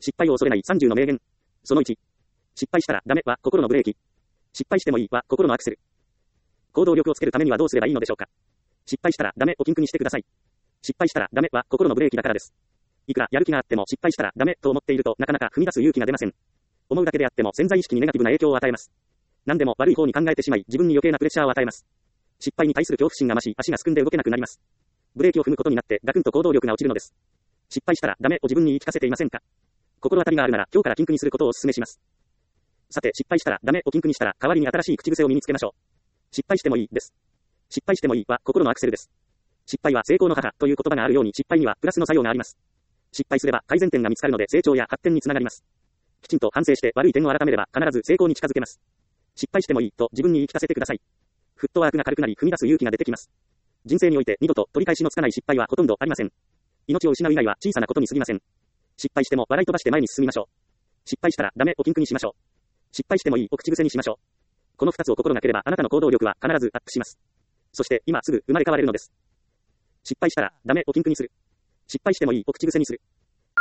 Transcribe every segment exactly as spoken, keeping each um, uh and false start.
失敗を恐れないさんじゅうの名言。そのいち。失敗したらダメは心のブレーキ。失敗してもいいは心のアクセル。行動力をつけるためにはどうすればいいのでしょうか。失敗したらダメを禁句にしてください。失敗したらダメは心のブレーキだからです。いくらやる気があっても失敗したらダメと思っているとなかなか踏み出す勇気が出ません。思うだけであっても潜在意識にネガティブな影響を与えます。何でも悪い方に考えてしまい自分に余計なプレッシャーを与えます。失敗に対する恐怖心が増し足がすくんで動けなくなります。ブレーキを踏むことになってガクンと行動力が落ちるのです。失敗したらダメを自分に言い聞かせていませんか。心当たりがあるなら今日から禁句にすることをお勧めします。さて失敗したらダメを禁句にしたら代わりに新しい口癖を身につけましょう。失敗してもいいです。失敗してもいいは心のアクセルです。失敗は成功の母という言葉があるように失敗にはプラスの作用があります。失敗すれば改善点が見つかるので成長や発展につながります。きちんと反省して悪い点を改めれば必ず成功に近づけます。失敗してもいいと自分に言い聞かせてください。フットワークが軽くなり踏み出す勇気が出てきます。人生において二度と取り返しのつかない失敗はほとんどありません。命を失う以外は小さなことに過ぎません。失敗しても笑い飛ばして前に進みましょう。失敗したらダメを禁句にしましょう。失敗してもいいを口癖にしましょう。この二つを心がければあなたの行動力は必ずアップします。そして今すぐ生まれ変われるのです。失敗したらダメを禁句にする。失敗してもいいを口癖にする。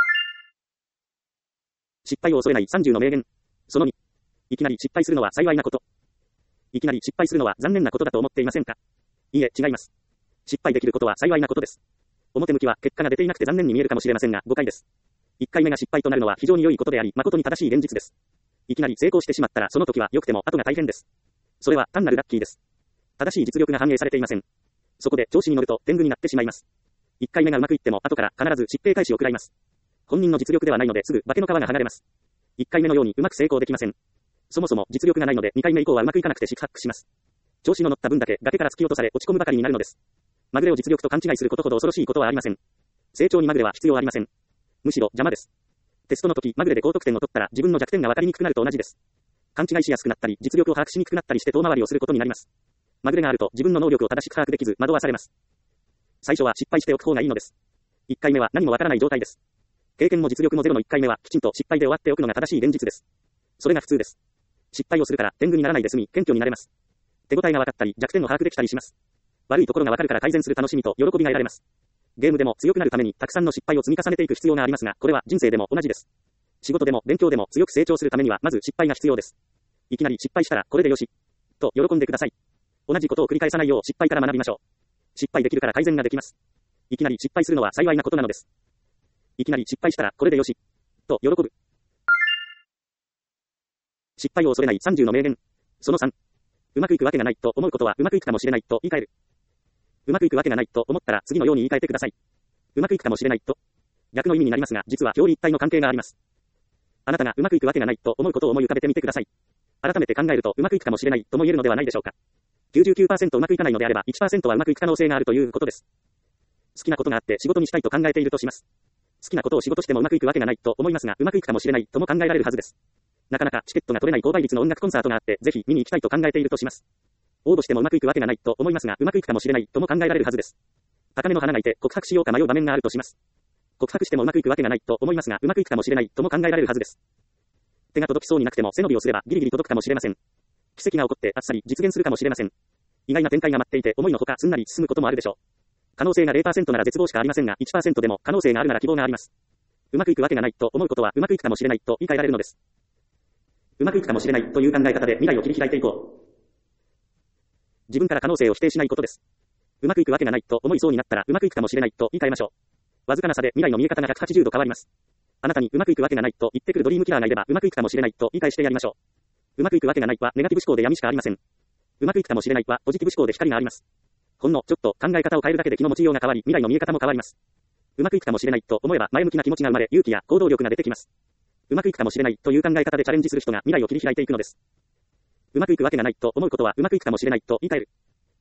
失敗を恐れないさんじゅうの名言。そのに。いきなり失敗するのは幸いなこと。いきなり失敗するのは残念なことだと思っていませんか。いいえ、違います。失敗できることは幸いなことです。表向きは結果が出ていなくて残念に見えるかもしれませんが誤解です。いっかいめが失敗となるのは非常に良いことであり誠に正しい現実です。いきなり成功してしまったらその時は良くても後が大変です。それは単なるラッキーです。正しい実力が反映されていません。そこで調子に乗ると天狗になってしまいます。いっかいめがうまくいっても後から必ず疾病返しを食らいます。本人の実力ではないのですぐ化けの皮が剥がれます。いっかいめのようにうまく成功できません。そもそも実力がないのでにかいめ以降はうまくいかなくて四苦八苦します。調子の乗った分だけ崖から突き落とされ落ち込むばかりになるのです。まぐれを実力と勘違いすることほど恐ろしいことはありません。成長にまぐれは必要ありません。むしろ邪魔です。テストの時まぐれで高得点を取ったら自分の弱点が分かりにくくなると同じです。勘違いしやすくなったり実力を把握しにくくなったりして遠回りをすることになります。まぐれがあると自分の能力を正しく把握できず惑わされます。最初は失敗しておく方がいいのです。いっかいめは何もわからない状態です。経験も実力もゼロのいっかいめはきちんと失敗で終わっておくのが正しい現実です。それが普通です。失敗をするから天狗にならないで済み謙虚になれます。手応えが分かったり弱点を把握できたりします。悪いところが分かるから改善する楽しみと喜びが得られます。ゲームでも強くなるためにたくさんの失敗を積み重ねていく必要がありますがこれは人生でも同じです。仕事でも勉強でも強く成長するためにはまず失敗が必要です。いきなり失敗したらこれでよしと喜んでください。同じことを繰り返さないよう失敗から学びましょう。失敗できるから改善ができます。いきなり失敗するのは幸いなことなのです。いきなり失敗したらこれでよしと喜ぶ。失敗を恐れないさんじゅうの名言。そのさん。うまくいくわけがないと思うことはうまくいくかもしれないと言い換える。うまくいくわけがないと思ったら次のように言い換えてください。うまくいくかもしれないと。逆の意味になりますが実は表裏一体の関係があります。あなたがうまくいくわけがないと思うことを思い浮かべてみてください。改めて考えるとうまくいくかもしれないとも言えるのではないでしょうか。きゅうじゅうきゅうパーセント うまくいかないのであれば いちパーセント はうまくいく可能性があるということです。好きなことがあって仕事にしたいと考えているとします。好きなことを仕事してもうまくいくわけがないと思いますがうまくいくかもしれないとも考えられるはずです。なかなかチケットが取れない高倍率の音楽コンサートがあってぜひ見に行きたいと考えているとします。応募してもうまくいくわけがないと思いますがうまくいくかもしれないとも考えられるはずです。高めの花がいて告白しようか迷う場面があるとします。告白してもうまくいくわけがないと思いますがうまくいくかもしれないとも考えられるはずです。手が届きそうになくても背伸びをすればギリギリ届くかもしれません。奇跡が起こってあっさり実現するかもしれません。意外な展開が待っていて思いのほかすんなり進むこともあるでしょう。可能性が ゼロパーセント なら絶望しかありませんが いちパーセント でも可能性があるなら希望があります。うまくいくわけがないと思うことはうまくいくかもしれないと言い換えられるのです。うまくいくかもしれないという考え方で未来を切り開いていこう。自分から可能性を否定しないことです。うまくいくわけがないと思いそうになったらうまくいくかもしれないと言い換えましょう。わずかな差で未来の見え方がひゃくはちじゅうど変わります。あなたにうまくいくわけがないと言ってくるドリームキラーがいればうまくいくかもしれないと言い返してやりましょう。うまくいくわけがないはネガティブ思考で闇しかありません。うまくいくかもしれないはポジティブ思考で光があります。ほんのちょっと考え方を変えるだけで気の持ちようが変わり未来の見え方も変わります。うまくいくかもしれないと思えば前向きな気持ちが生まれ勇気や行動力が出てきます。うまくいくかもしれないという考え方でチャレンジする人が未来を切り開いていくのです。うまくいくわけがないと思うことはうまくいくかもしれないと言い換える。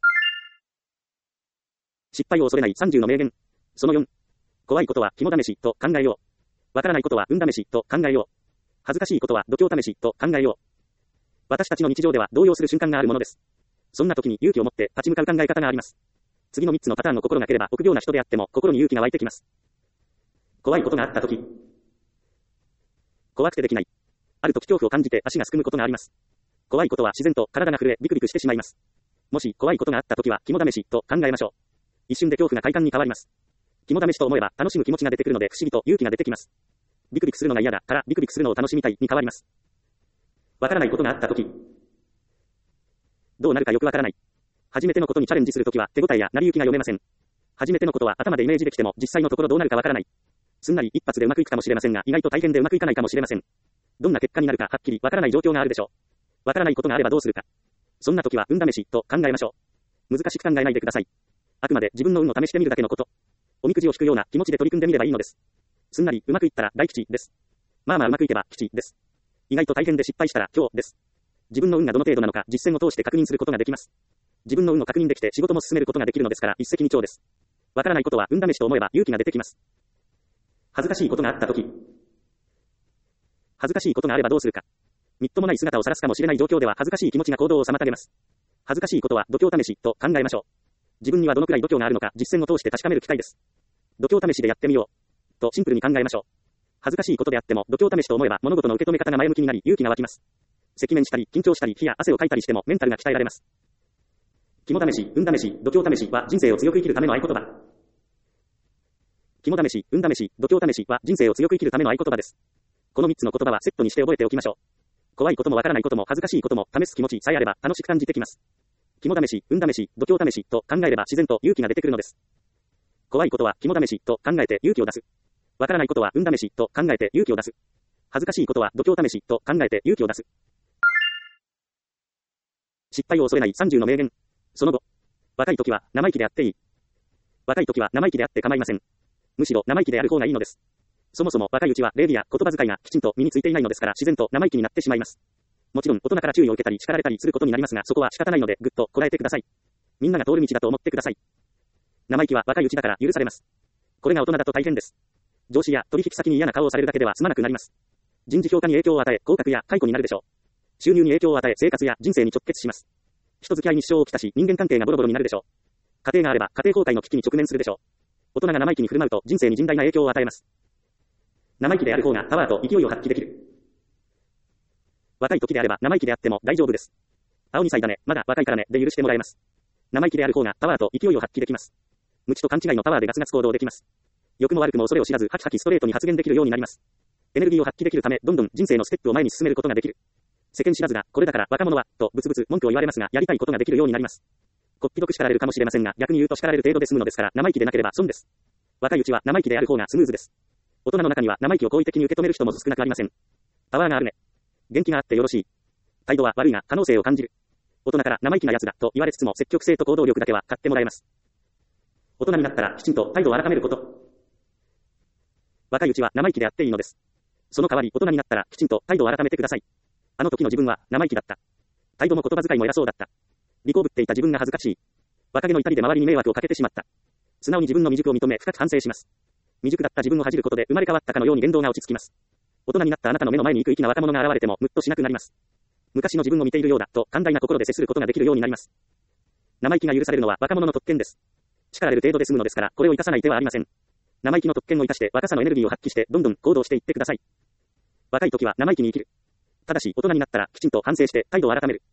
失敗を恐れないさんじゅうの名言。そのよん。怖いことは肝試しと考えよう。わからないことは運試しと考えよう。恥ずかしいことは度胸試しと考えよう。私たちの日常では動揺する瞬間があるものです。そんな時に勇気を持って立ち向かう考え方があります。次のみっつのパターンの心がければ臆病な人であっても心に勇気が湧いてきます。怖いことがあった時。怖くてできない。ある時恐怖を感じて足がすくむことがあります。怖いことは自然と体が震えビクビクしてしまいます。もし怖いことがあった時は肝試しと考えましょう。一瞬で恐怖が快感に変わります。肝試しと思えば楽しむ気持ちが出てくるので不思議と勇気が出てきます。 ビクビクするのが嫌だからビクビクするのを楽しみたいに変わります。わからないことがあったとき、どうなるかよくわからない。初めてのことにチャレンジするときは手応えや成り行きが読めません。初めてのことは頭でイメージできても実際のところどうなるかわからない。すんなり一発でうまくいくかもしれませんが意外と大変でうまくいかないかもしれません。どんな結果になるかはっきりわからない状況があるでしょう。わからないことがあればどうするか。そんなときは運試しと考えましょう。難しく考えないでください。あくまで自分の運を試してみるだけのこと。おみくじを引くような気持ちで取り組んでみればいいのです。すんなりうまくいったら大吉です。まあまあうまくいけば吉です。意外と大変で失敗したら今日です。自分の運がどの程度なのか実践を通して確認することができます。自分の運を確認できて仕事も進めることができるのですから一石二鳥です。わからないことは運試しと思えば勇気が出てきます。恥ずかしいことがあったとき。恥ずかしいことがあればどうするか。みっともない姿を晒すかもしれない状況では恥ずかしい気持ちが行動を妨げます。恥ずかしいことは度胸試しと考えましょう。自分にはどのくらい度胸があるのか実践を通して確かめる機会です。度胸試しでやってみよう。とシンプルに考えましょう。恥ずかしいことであっても度胸試しと思えば物事の受け止め方が前向きになり勇気が湧きます。赤面したり緊張したり火や汗をかいたりしてもメンタルが鍛えられます。肝試し、運試し、度胸試しは人生を強く生きるための合言葉。肝試し、運試し、度胸試しは人生を強く生きるための合言葉です。このみっつの言葉はセットにして覚えておきましょう。怖いこともわからないことも恥ずかしいことも試す気持ちさえあれば楽しく感じてきます。肝試し、運試し、度胸試しと考えれば自然と勇気が出てくるのです。怖いことは肝試しと考えて勇気を出す。わからないことは運試しと考えて勇気を出す。恥ずかしいことは度胸試しと考えて勇気を出す。失敗を恐れないさんじゅうの名言。その後、若い時は生意気であっていい。若い時は生意気であって構いません。むしろ生意気である方がいいのです。そもそも若いうちは礼儀や言葉遣いがきちんと身についていないのですから自然と生意気になってしまいます。もちろん大人から注意を受けたり叱られたりすることになりますがそこは仕方ないのでぐっとこらえてください。みんなが通る道だと思ってください。生意気は若いうちだから許されます。これが大人だと大変です。上司や取引先に嫌な顔をされるだけでは済まなくなります。人事評価に影響を与え降格や解雇になるでしょう。収入に影響を与え生活や人生に直結します。人付き合いに支障をきたし人間関係がボロボロになるでしょう。家庭があれば家庭崩壊の危機に直面するでしょう。大人が生意気に振る舞うと人生に甚大な影響を与えます。生意気である方がパワーと勢いを発揮できる。若い時であれば生意気であっても大丈夫です。青にさいだね、まだ若いからねで許してもらえます。生意気である方がパワーと勢いを発揮できます。無知と勘違いのパワーでガツガツ行動できます。良くも悪くも恐れを知らずハキハキストレートに発言できるようになります。エネルギーを発揮できるためどんどん人生のステップを前に進めることができる。世間知らずがこれだから若者はとブツブツ文句を言われますがやりたいことができるようになります。こっぴどく叱られるかもしれませんが逆に言うと叱られる程度で済むのですから生意気でなければ損です。若いうちは生意気である方がスムーズです。大人の中には生意気を好意的に受け止める人も少なくありません。パワーがあるね。元気があってよろしい。態度は悪いが可能性を感じる。大人から生意気な奴だと言われつつも積極性と行動力だけは買ってもらえます。大人になったらきちんと態度を改めること。若いうちは生意気であっていいのです。その代わり大人になったらきちんと態度を改めてください。あの時の自分は生意気だった。態度も言葉遣いも偉そうだった。利口ぶっていた自分が恥ずかしい。若気の至りで周りに迷惑をかけてしまった。素直に自分の未熟を認め深く反省します。未熟だった自分を恥じることで生まれ変わったかのように言動が落ち着きます。大人になったあなたの目の前に生く粋な若者が現れてもムッとしなくなります。昔の自分を見ているようだと寛大な心で接することができるようになります。生意気が許されるのは若者の特権です。叱られる程度で済むのですからこれを生かさない手はありません。生意気の特権を生かして若さのエネルギーを発揮してどんどん行動していってください。若い時は生意気に生きる。ただし大人になったらきちんと反省して態度を改める。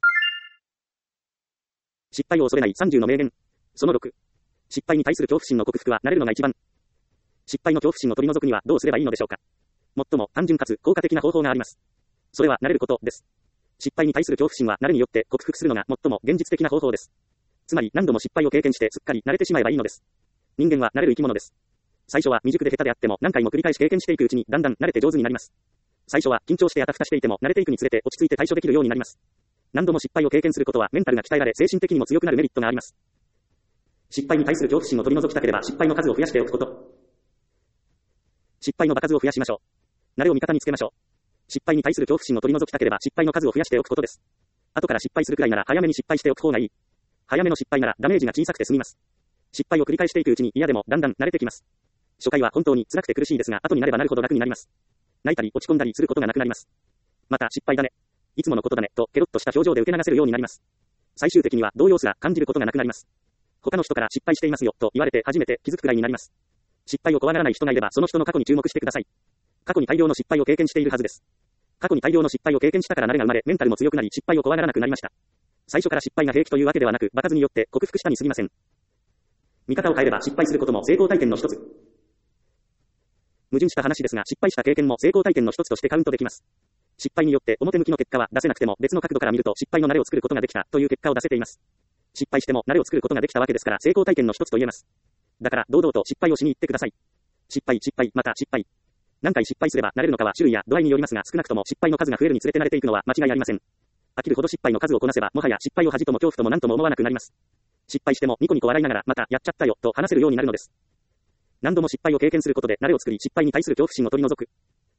失敗を恐れないさんじゅうの名言。そのろく。失敗に対する恐怖心の克服は慣れるのが一番。失敗の恐怖心を取り除くにはどうすればいいのでしょうか。最も単純かつ効果的な方法があります。それは慣れることです。失敗に対する恐怖心は慣れによって克服するのが最も現実的な方法です。つまり何度も失敗を経験してすっかり慣れてしまえばいいのです。人間は慣れる生き物です。最初は未熟で下手であっても何回も繰り返し経験していくうちにだんだん慣れて上手になります。最初は緊張してあたふたしていても慣れていくにつれて落ち着いて対処できるようになります。何度も失敗を経験することはメンタルが鍛えられ精神的にも強くなるメリットがあります。失敗に対する恐怖心を取り除きたければ失敗の数を増やしておくこと。失敗の場数を増やしましょう。慣れを味方につけましょう。失敗に対する恐怖心を取り除きたければ失敗の数を増やしておくことです。後から失敗するくらいなら早めに失敗しておく方がいい。早めの失敗ならダメージが小さくて済みます。失敗を繰り返していくうちに嫌でもだんだん慣れてきます。初回は本当に辛くて苦しいですが後になればなるほど楽になります。泣いたり落ち込んだりすることがなくなります。また失敗だね。いつものことだねとケロッとした表情で受け流せるようになります。最終的には動揺すら感じることがなくなります。他の人から失敗していますよと言われて初めて気づくくらいになります。失敗を怖がらない人がいればその人の過去に注目してください。過去に大量の失敗を経験しているはずです。過去に大量の失敗を経験したから慣れが生まれメンタルも強くなり失敗を怖がらなくなりました。最初から失敗が平気というわけではなく場数によって克服したに過ぎません。見方を変えれば失敗することも成功体験の一つ。 矛盾した話ですが、失敗した経験も成功体験の一つとしてカウントできます。失敗によって表向きの結果は出せなくても別の角度から見ると失敗の慣れを作ることができたという結果を出せています。失敗しても慣れを作ることができたわけですから成功体験の一つと言えます。だから堂々と失敗をしに行ってください。失敗、失敗、また失敗。何回失敗すれば慣れるのかは種類や度合いによりますが、少なくとも失敗の数が増えるにつれて慣れていくのは間違いありません。飽きるほど失敗の数をこなせば、もはや失敗を恥とも恐怖とも何とも思わなくなります。失敗してもニコニコ笑いながら、またやっちゃったよと話せるようになるのです。何度も失敗を経験することで慣れを作り、失敗に対する恐怖心を取り除く。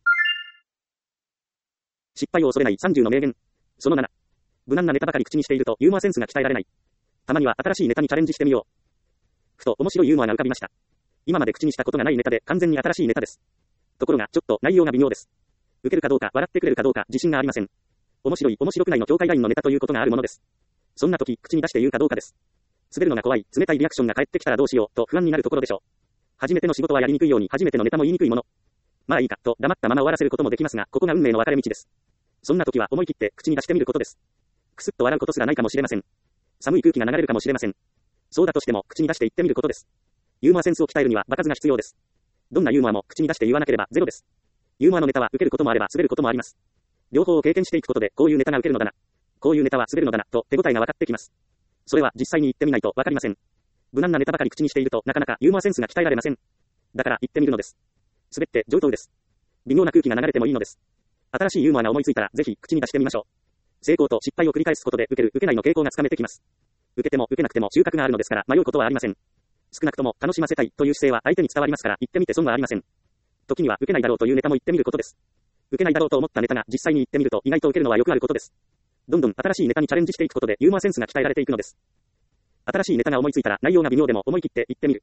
失敗を恐れないさんじゅうの名言。そのなな。無難なネタばかり口にしているとユーモアセンスが鍛えられない。たまには新しいネタにチャレンジしてみよう。ふと面白いユーモアが浮かびました。今まで口にしたことがないネタで完全に新しいネタです。ところがちょっと内容が微妙です。受けるかどうか笑ってくれるかどうか自信がありません。面白い面白くないの境界ラインのネタということがあるものです。そんな時口に出して言うかどうかです。滑るのが怖い、冷たいリアクションが返ってきたらどうしようと不安になるところでしょう。初めての仕事はやりにくいように初めてのネタも言いにくいもの。まあいいかと黙ったまま終わらせることもできますが、ここが運命の分かれ道です。そんな時は思い切って口に出してみることです。くすっと笑うことすらないかもしれません。寒い空気が流れるかもしれません。そうだとしても口に出して言ってみることです。ユーモアセンスを鍛えるには場数が必要です。どんなユーモアも口に出して言わなければゼロです。ユーモアのネタは受けることもあれば滑ることもあります。両方を経験していくことで、こういうネタが受けるのだな、こういうネタは滑るのだなと手応えが分かってきます。それは実際に言ってみないと分かりません。無難なネタばかり口にしているとなかなかユーモアセンスが鍛えられません。だから言ってみるのです。滑って上等です。微妙な空気が流れてもいいのです。新しいユーモアが思いついたらぜひ口に出してみましょう。成功と失敗を繰り返すことで受ける受けないの傾向がつかめてきます。受けても受けなくても収穫があるのですから迷うことはありません。少なくとも楽しませたいという姿勢は相手に伝わりますから言ってみて損はありません。時には受けないだろうというネタも言ってみることです。受けないだろうと思ったネタが実際に言ってみると意外と受けるのはよくあることです。どんどん新しいネタにチャレンジしていくことでユーモアセンスが鍛えられていくのです。新しいネタが思いついたら内容が微妙でも思い切って言ってみる。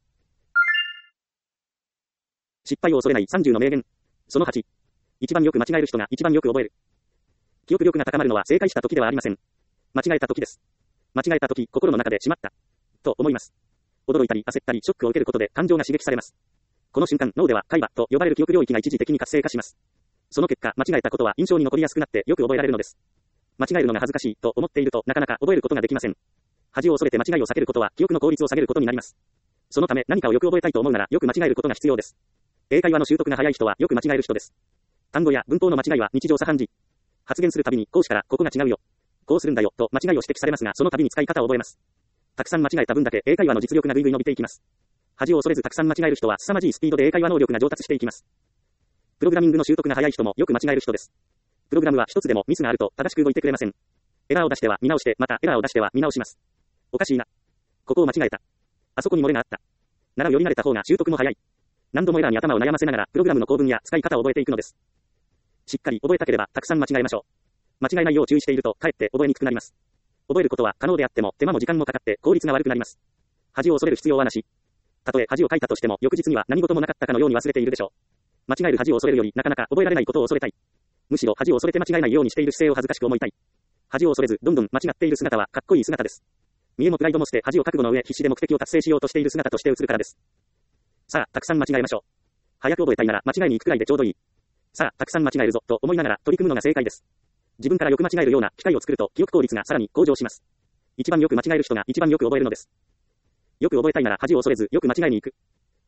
失敗を恐れないさんじゅうの名言。そのはち。一番よく間違える人が一番よく覚える。記憶力が高まるのは正解した時ではありません。間違えた時です。間違えた時、心の中でしまった。と思います。驚いたり焦ったりショックを受けることで感情が刺激されます。この瞬間、脳では海馬と呼ばれる記憶領域が一時的に活性化します。その結果、間違えたことは印象に残りやすくなってよく覚えられるのです。間違えるのが恥ずかしいと思っているとなかなか覚えることができません。恥を恐れて間違いを避けることは記憶の効率を下げることになります。そのため何かをよく覚えたいと思うならよく間違えることが必要です。英会話の習得が早い人はよく間違える人です。単語や文法の間違いは日常茶飯事。発言するたびにこうしたらここが違うよ。こうするんだよと間違いを指摘されますがその度に使い方を覚えます。たくさん間違えた分だけ英会話の実力がぐいぐい伸びていきます。恥を恐れずたくさん間違える人は凄まじいスピードで英会話能力が上達していきます。プログラミングの習得が早い人もよく間違える人です。プログラムは一つでもミスがあると正しく動いてくれません。エラーを出しては見直してまたエラーを出しては見直します。おかしいな。ここを間違えた。あそこに漏れがあった。ならより慣れた方が習得も早い。何度もエラーに頭を悩ませながらプログラムの構文や使い方を覚えていくのです。しっかり覚えたければたくさん間違えましょう。間違えないよう注意しているとかえって覚えにくくなります。覚えることは可能であっても手間も時間もかかって効率が悪くなります。恥を恐れる必要はなし。たとえ恥をかいたとしても翌日には何事もなかったかのように忘れているでしょう。間違える恥を恐れるよりなかなか覚えられないことを恐れたい。むしろ恥を恐れて間違えないようにしている姿勢を恥ずかしく思いたい。恥を恐れずどんどん間違っている姿はかっこいい姿です。見栄もプライドもして恥を覚悟の上必死で目的を達成しようとしている姿として映るからです。さあたくさん間違えましょう。早く覚えたいなら間違いに行くくらいでちょうどいい。さあたくさん間違えるぞと思いながら取り組むのが正解です。自分からよく間違えるような機会を作ると記憶効率がさらに向上します。一番よく間違える人が一番よく覚えるのです。よく覚えたいなら恥を恐れずよく間違えに行く。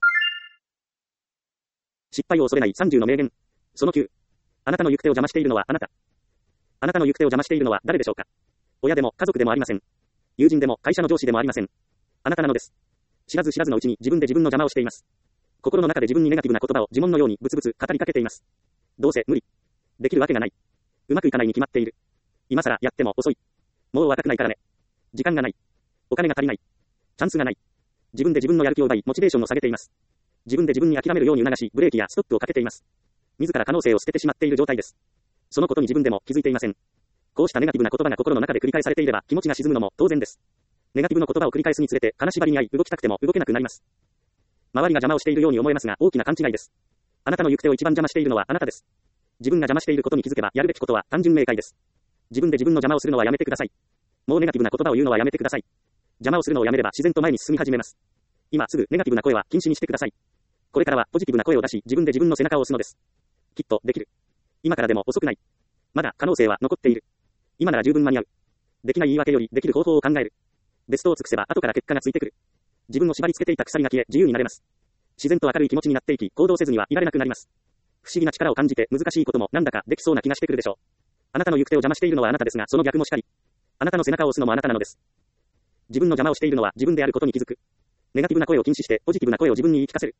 失敗を恐れないさんじゅうの名言。そのきゅう。あなたの行く手を邪魔しているのはあなた。あなたの行く手を邪魔しているのは誰でしょうか。親でも家族でもありません。友人でも会社の上司でもありません。あなたなのです。知らず知らずのうちに自分で自分の邪魔をしています。心の中で自分にネガティブな言葉を呪文のようにブツブツ語りかけています。どうせ無理。できるわけがない。うまくいかないに決まっている。今更やっても遅い。もう若くないからね。時間がない。お金が足りない。チャンスがない。自分で自分のやる気を奪い、モチベーションを下げています。自分で自分に諦めるように促し、ブレーキやストップをかけています。自ら可能性を捨ててしまっている状態です。そのことに自分でも気づいていません。こうしたネガティブな言葉が心の中で繰り返されていれば気持ちが沈むのも当然です。ネガティブの言葉を繰り返すにつれて金縛りに遭い動きたくても動けなくなります。周りが邪魔をしているように思えますが大きな勘違いです。あなたの行く手を一番邪魔しているのはあなたです。自分が邪魔していることに気づけばやるべきことは単純明快です。自分で自分の邪魔をするのはやめてください。もうネガティブな言葉を言うのはやめてください。邪魔をするのをやめれば自然と前に進み始めます。今すぐネガティブな声は禁止にしてください。これからはポジティブな声を出し自分で自分の背中を押すのです。きっとできる。今からでも遅くない。まだ可能性は残っている。今なら十分間に合う。できない言い訳よりできる方法を考える。ベストを尽くせば後から結果がついてくる。自分を縛り付けていた鎖が消え自由になれます。 自然と明るい気持ちになっていき、行動せずにはいられなくなります。不思議な力を感じて難しいこともなんだかできそうな気がしてくるでしょう。あなたの行く手を邪魔しているのはあなたですが、その逆もしかり。あなたの背中を押すのもあなたなのです。自分の邪魔をしているのは自分であることに気づく。ネガティブな声を禁止して、ポジティブな声を自分に言い聞かせる。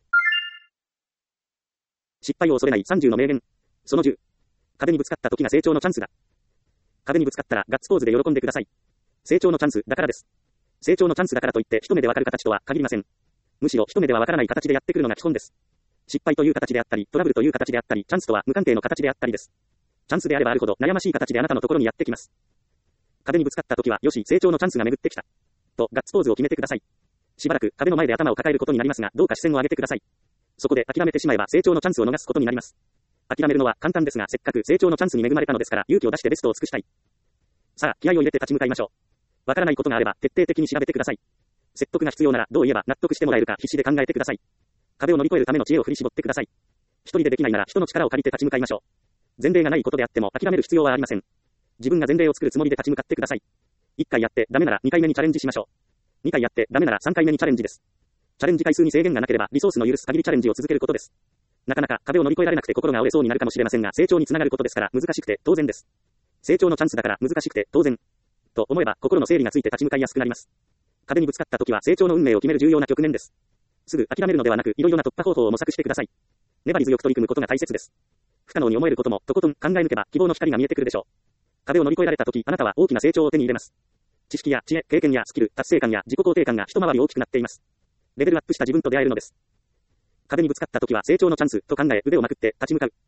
失敗を恐れないさんじゅうの名言。そのじゅう。壁にぶつかった時が成長のチャンスだ。壁にぶつかったらガッツポーズで喜んでください。成長のチャンスだからです。成長のチャンスだからといって一目でわかる形とは限りません。むしろ一目ではわからない形でやってくるのが基本です。失敗という形であったり、トラブルという形であったり、チャンスとは無関係の形であったりです。チャンスであればあるほど悩ましい形であなたのところにやってきます。壁にぶつかった時は、よし、成長のチャンスが巡ってきた。と、ガッツポーズを決めてください。しばらく壁の前で頭を抱えることになりますが、どうか視線を上げてください。そこで諦めてしまえば成長のチャンスを逃すことになります。諦めるのは簡単ですが、せっかく成長のチャンスに恵まれたのですから、勇気を出してベストを尽くしたい。さあ、気合を入れて立ち向かいましょう。わからないことがあれば、徹底的に調べてください。説得が必要なら、どう言えば納得してもらえるか必死で考えてください。壁を乗り越えるための知恵を振り絞ってください。一人でできないなら人の力を借りて立ち向かいましょう。前例がないことであっても諦める必要はありません。自分が前例を作るつもりで立ち向かってください。一回やってダメなら二回目にチャレンジしましょう。二回やってダメなら三回目にチャレンジです。チャレンジ回数に制限がなければリソースの許す限りチャレンジを続けることです。なかなか壁を乗り越えられなくて心が折れそうになるかもしれませんが、成長につながることですから難しくて当然です。成長のチャンスだから難しくて当然。と思えば心の整理がついて立ち向かいやすくなります。壁にぶつかった時は成長の運命を決める重要な局面です。すぐ諦めるのではなく、いろいろな突破方法を模索してください。粘り強く取り組むことが大切です。不可能に思えることもとことん考え抜けば希望の光が見えてくるでしょう。壁を乗り越えられた時、あなたは大きな成長を手に入れます。知識や知恵、経験やスキル、達成感や自己肯定感が一回り大きくなっています。レベルアップした自分と出会えるのです。壁にぶつかった時は成長のチャンスと考え腕をまくって立ち向かう。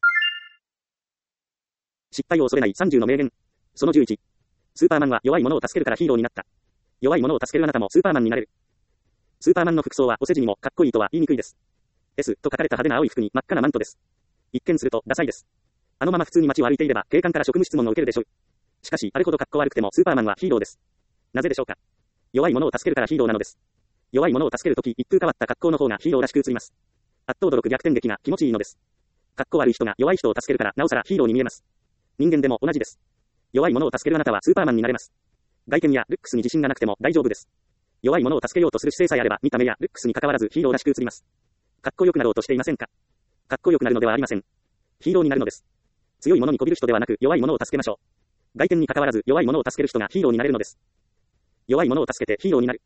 失敗を恐れないさんじゅうの名言。そのじゅういち。スーパーマンは弱い者を助けるからヒーローになった。弱い者を助けるあなたもスーパーマンになれる。スーパーマンの服装はお世辞にもかっこいいとは言いにくいです。S と書かれた派手な青い服に真っ赤なマントです。一見するとダサいです。あのまま普通に街を歩いていれば警官から職務質問を受けるでしょう。しかし、あれほどかっこ悪くてもスーパーマンはヒーローです。なぜでしょうか。弱い者を助けるからヒーローなのです。弱い者を助けるとき、一風変わった格好の方がヒーローらしく映ります。あっと驚く逆転劇が気持ちいいのです。かっこ悪い人が弱い人を助けるから、なおさらヒーローに見えます。人間でも同じです。弱い者を助けるあなたはスーパーマンになれます。外見やルックスに自信がなくても大丈夫です。弱い者を助けようとする姿勢さえあれば、見た目やルックスに関わらずヒーローらしく映ります。かっこよくなろうとしていませんか。かっこよくなるのではありません。ヒーローになるのです。強い者に媚びる人ではなく、弱い者を助けましょう。外見に関わらず弱い者を助ける人がヒーローになれるのです。弱い者を助けてヒーローになる。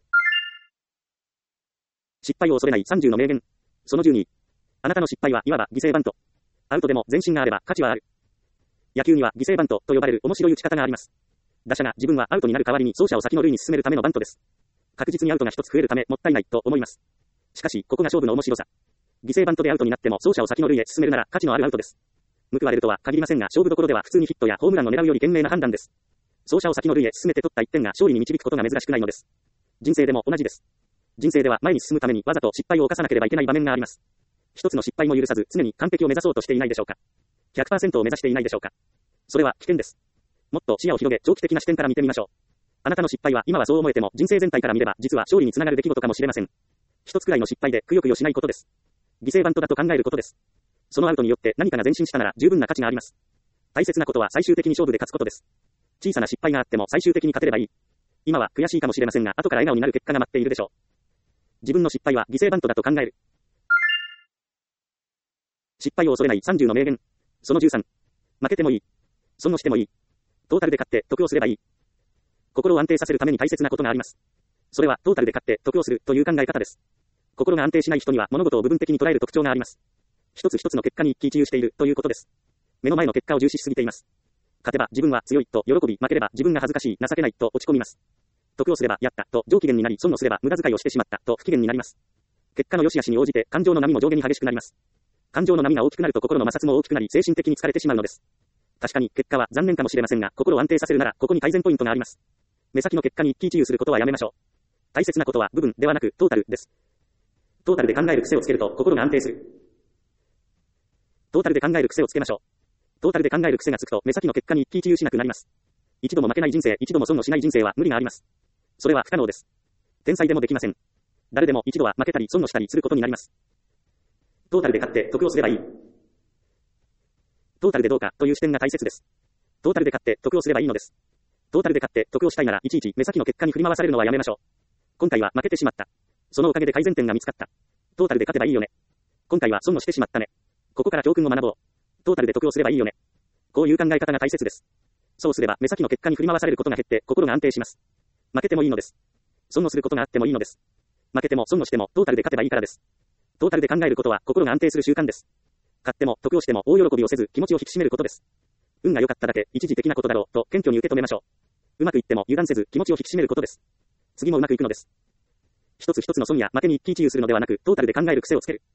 失敗を恐れないさんじゅうの名言。そのじゅうに。あなたの失敗はいわば犠牲バント。アウトでも前進があれば価値はある。野球には犠牲バントと呼ばれる面白い打ち方があります。打者が自分はアウトになる代わりに走者を先の塁に進めるためのバントです。確実にアウトが一つ増えるためもったいないと思います。しかし、ここが勝負の面白さ。犠牲バントでアウトになっても走者を先の塁へ進めるなら価値のあるアウトです。報われるとは限りませんが、勝負どころでは普通にヒットやホームランを狙うより賢明な判断です。走者を先の塁へ進めて取ったいってんが勝利に導くことが珍しくないのです。人生でも同じです。人生では前に進むためにわざと失敗を犯さなければいけない場面があります。一つの失敗も許さず常に完璧を目指そうとしていないでしょうか。ひゃくパーセント を目指していないでしょうか。それは危険です。もっと視野を広げ長期的な視点から見てみましょう。あなたの失敗は今はそう思えても人生全体から見れば実は勝利につながる出来事かもしれません。一つくらいの失敗でくよくよしないことです。犠牲バントだと考えることです。そのアウトによって何かが前進したなら十分な価値があります。大切なことは最終的に勝負で勝つことです。小さな失敗があっても最終的に勝てればいい。今は悔しいかもしれませんが後から笑顔になる結果が待っているでしょう。自分の失敗は犠牲バントだと考える。失敗を恐れないさんじゅうの名言。そのじゅうさん。負けてもいい。損をしてもいい。トータルで勝って得をすればいい。心を安定させるために大切なことがあります。それはトータルで勝って得をするという考え方です。心が安定しない人には物事を部分的に捉える特徴があります。一つ一つの結果に一喜一憂しているということです。目の前の結果を重視しすぎています。勝てば自分は強いと喜び、負ければ自分が恥ずかしい、情けないと落ち込みます。得をすればやったと上機嫌になり、損をすれば無駄遣いをしてしまったと不機嫌になります。結果の良し悪しに応じて感情の波も上下に激しくなります。感情の波が大きくなると心の摩擦も大きくなり精神的に疲れてしまうのです。確かに結果は残念かもしれませんが、心を安定させるならここに改善ポイントがあります。目先の結果に一喜一憂することはやめましょう。大切なことは部分ではなくトータルです。トータルで考える癖をつけると心が安定する。トータルで考える癖をつけましょう。トータルで考える癖がつくと目先の結果に一喜一憂しなくなります。一度も負けない人生、一度も損をしない人生は無理があります。それは不可能です。天才でもできません。誰でも一度は負けたり損をしたりすることになります。トータルで勝って得をすればいい。トータルでどうかという視点が大切です。トータルで勝って得をすればいいのです。トータルで勝って得をしたいならいちいち目先の結果に振り回されるのはやめましょう。今回は負けてしまった。そのおかげで改善点が見つかった。 トータルで勝てばいいよね。今回は損をしてしまったね。ここから教訓を学ぼう。トータルで得をすればいいよね。こういう考え方が大切です。そうすれば目先の結果に振り回されることが減って心が安定します。負けてもいいのです。損をすることがあってもいいのです。負けても損をしてもトータルで勝てばいいからです。トータルで考えることは心が安定する習慣です。勝っても得をしても大喜びをせず気持ちを引き締めることです。運が良かっただけ一時的なことだろうと謙虚に受け止めましょう。うまくいっても油断せず気持ちを引き締めることです。次もうまくいくのです。一つ一つの損や負けに一喜一憂するのではなくトータルで考える癖をつける。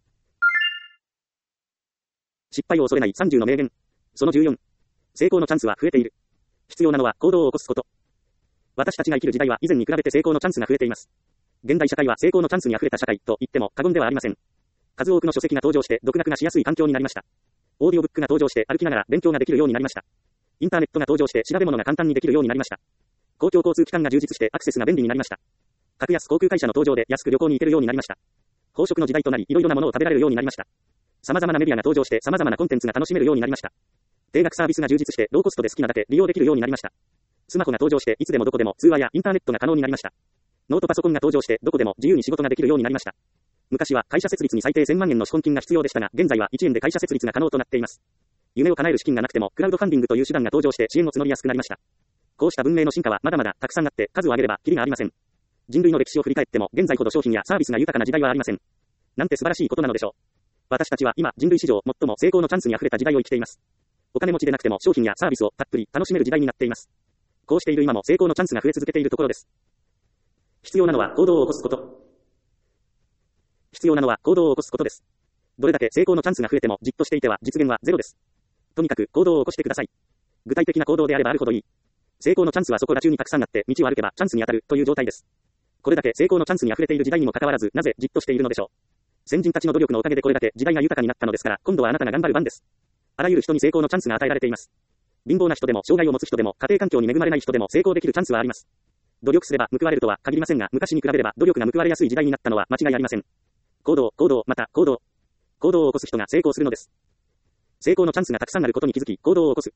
失敗を恐れないさんじゅうの名言。そのじゅうよん。成功のチャンスは増えている。必要なのは行動を起こすこと。私たちが生きる時代は以前に比べて成功のチャンスが増えています。現代社会は成功のチャンスに溢れた社会と言っても過言ではありません。数多くの書籍が登場して独学がしやすい環境になりました。オーディオブックが登場して歩きながら勉強ができるようになりました。インターネットが登場して調べ物が簡単にできるようになりました。公共交通機関が充実してアクセスが便利になりました。格安航空会社の登場で安く旅行に行けるようになりました。飽食の時代となりいろいろなものを食べられるようになりました。様々なメディアが登場して様々なコンテンツが楽しめるようになりました。定額サービスが充実してローコストで好きなだけ利用できるようになりました。スマホが登場していつでもどこでも通話やインターネットが可能になりました。ノートパソコンが登場してどこでも自由に仕事ができるようになりました。昔は会社設立に最低せんまんえんの資本金が必要でしたが、現在はいちえんで会社設立が可能となっています。夢を叶える資金がなくてもクラウドファンディングという手段が登場して支援を募りやすくなりました。こうした文明の進化はまだまだたくさんあって数を挙げればキリがありません。人類の歴史を振り返っても現在ほど商品やサービスが豊かな時代はありません。なんて素晴らしいことなのでしょう。私たちは今人類史上最も成功のチャンスに溢れた時代を生きています。お金持ちでなくても商品やサービスをたっぷり楽しめる時代になっています。こうしている今も成功のチャンスが増え続けているところです。必要なのは行動を起こすこと。必要なのは行動を起こすことです。どれだけ成功のチャンスが増えてもじっとしていては実現はゼロです。とにかく行動を起こしてください。具体的な行動であればあるほどいい。成功のチャンスはそこら中にたくさんあって道を歩けばチャンスに当たるという状態です。これだけ成功のチャンスに溢れている時代にもかかわらずなぜじっとしているのでしょう。先人たちの努力のおかげでこれだけ時代が豊かになったのですから今度はあなたが頑張る番です。あらゆる人に成功のチャンスが与えられています。貧乏な人でも障害を持つ人でも家庭環境に恵まれない人でも成功できるチャンスはあります。努力すれば報われるとは限りませんが昔に比べれば努力が報われやすい時代になったのは間違いありません。行動、行動、また行動。行動を起こす人が成功するのです。成功のチャンスがたくさんあることに気づき行動を起こす。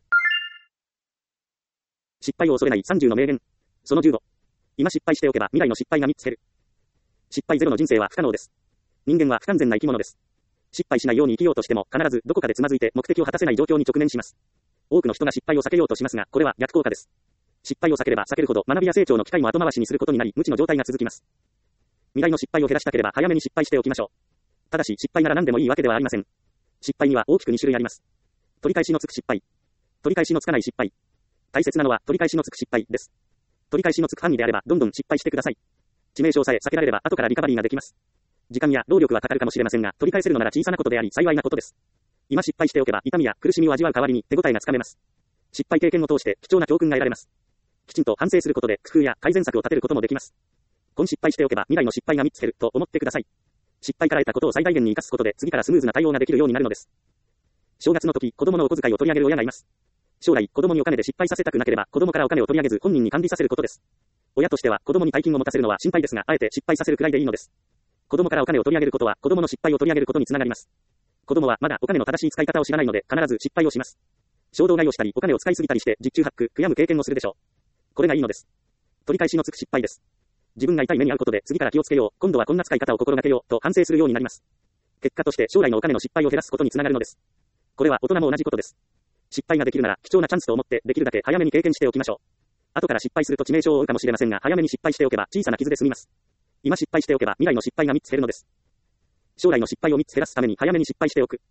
失敗を恐れないさんじゅうの名言。そのじゅうご。今失敗しておけば未来の失敗がみっつ減る。失敗ゼロの人生は不可能です。人間は不完全な生き物です。失敗しないように生きようとしても必ずどこかでつまずいて目的を果たせない状況に直面します。多くの人が失敗を避けようとしますが、これは逆効果です。失敗を避ければ避けるほど学びや成長の機会も後回しにすることになり無知の状態が続きます。未来の失敗を減らしたければ早めに失敗しておきましょう。ただし失敗なら何でもいいわけではありません。失敗には大きくに種類あります。取り返しのつく失敗。取り返しのつかない失敗。大切なのは取り返しのつく失敗です。取り返しのつく範囲であればどんどん失敗してください。致命傷さえ避けられれば後からリカバリーができます。時間や労力はかかるかもしれませんが、取り返せるのなら小さなことであり幸いなことです。今失敗しておけば痛みや苦しみを味わう代わりに手応えがつかめます。失敗経験を通して貴重な教訓が得られます。きちんと反省することで工夫や改善策を立てることもできます。今失敗しておけば未来の失敗がみっつ減ると思ってください。失敗から得たことを最大限に生かすことで次からスムーズな対応ができるようになるのです。正月の時、子供のお小遣いを取り上げる親がいます。将来、子供にお金で失敗させたくなければ、子供からお金を取り上げず本人に管理させることです。親としては子供に大金を持たせるのは心配ですが、あえて失敗させるくらいでいいのです。子供からお金を取り上げることは子供の失敗を取り上げることにつながります。子供はまだお金の正しい使い方を知らないので必ず失敗をします。衝動買いをしたりお金を使いすぎたりして十中八九悔やむ経験をするでしょう。これがいいのです。取り返しのつく失敗です。自分が痛い目に遭うことで次から気をつけよう、今度はこんな使い方を心がけようと反省するようになります。結果として将来のお金の失敗を減らすことにつながるのです。これは大人も同じことです。失敗ができるなら貴重なチャンスと思ってできるだけ早めに経験しておきましょう。後から失敗すると致命傷を負うかもしれませんが、早めに失敗しておけば小さな傷で済みます。今失敗しておけば未来の失敗がみっつ減るのです。将来の失敗をみっつ減らすために早めに失敗しておく。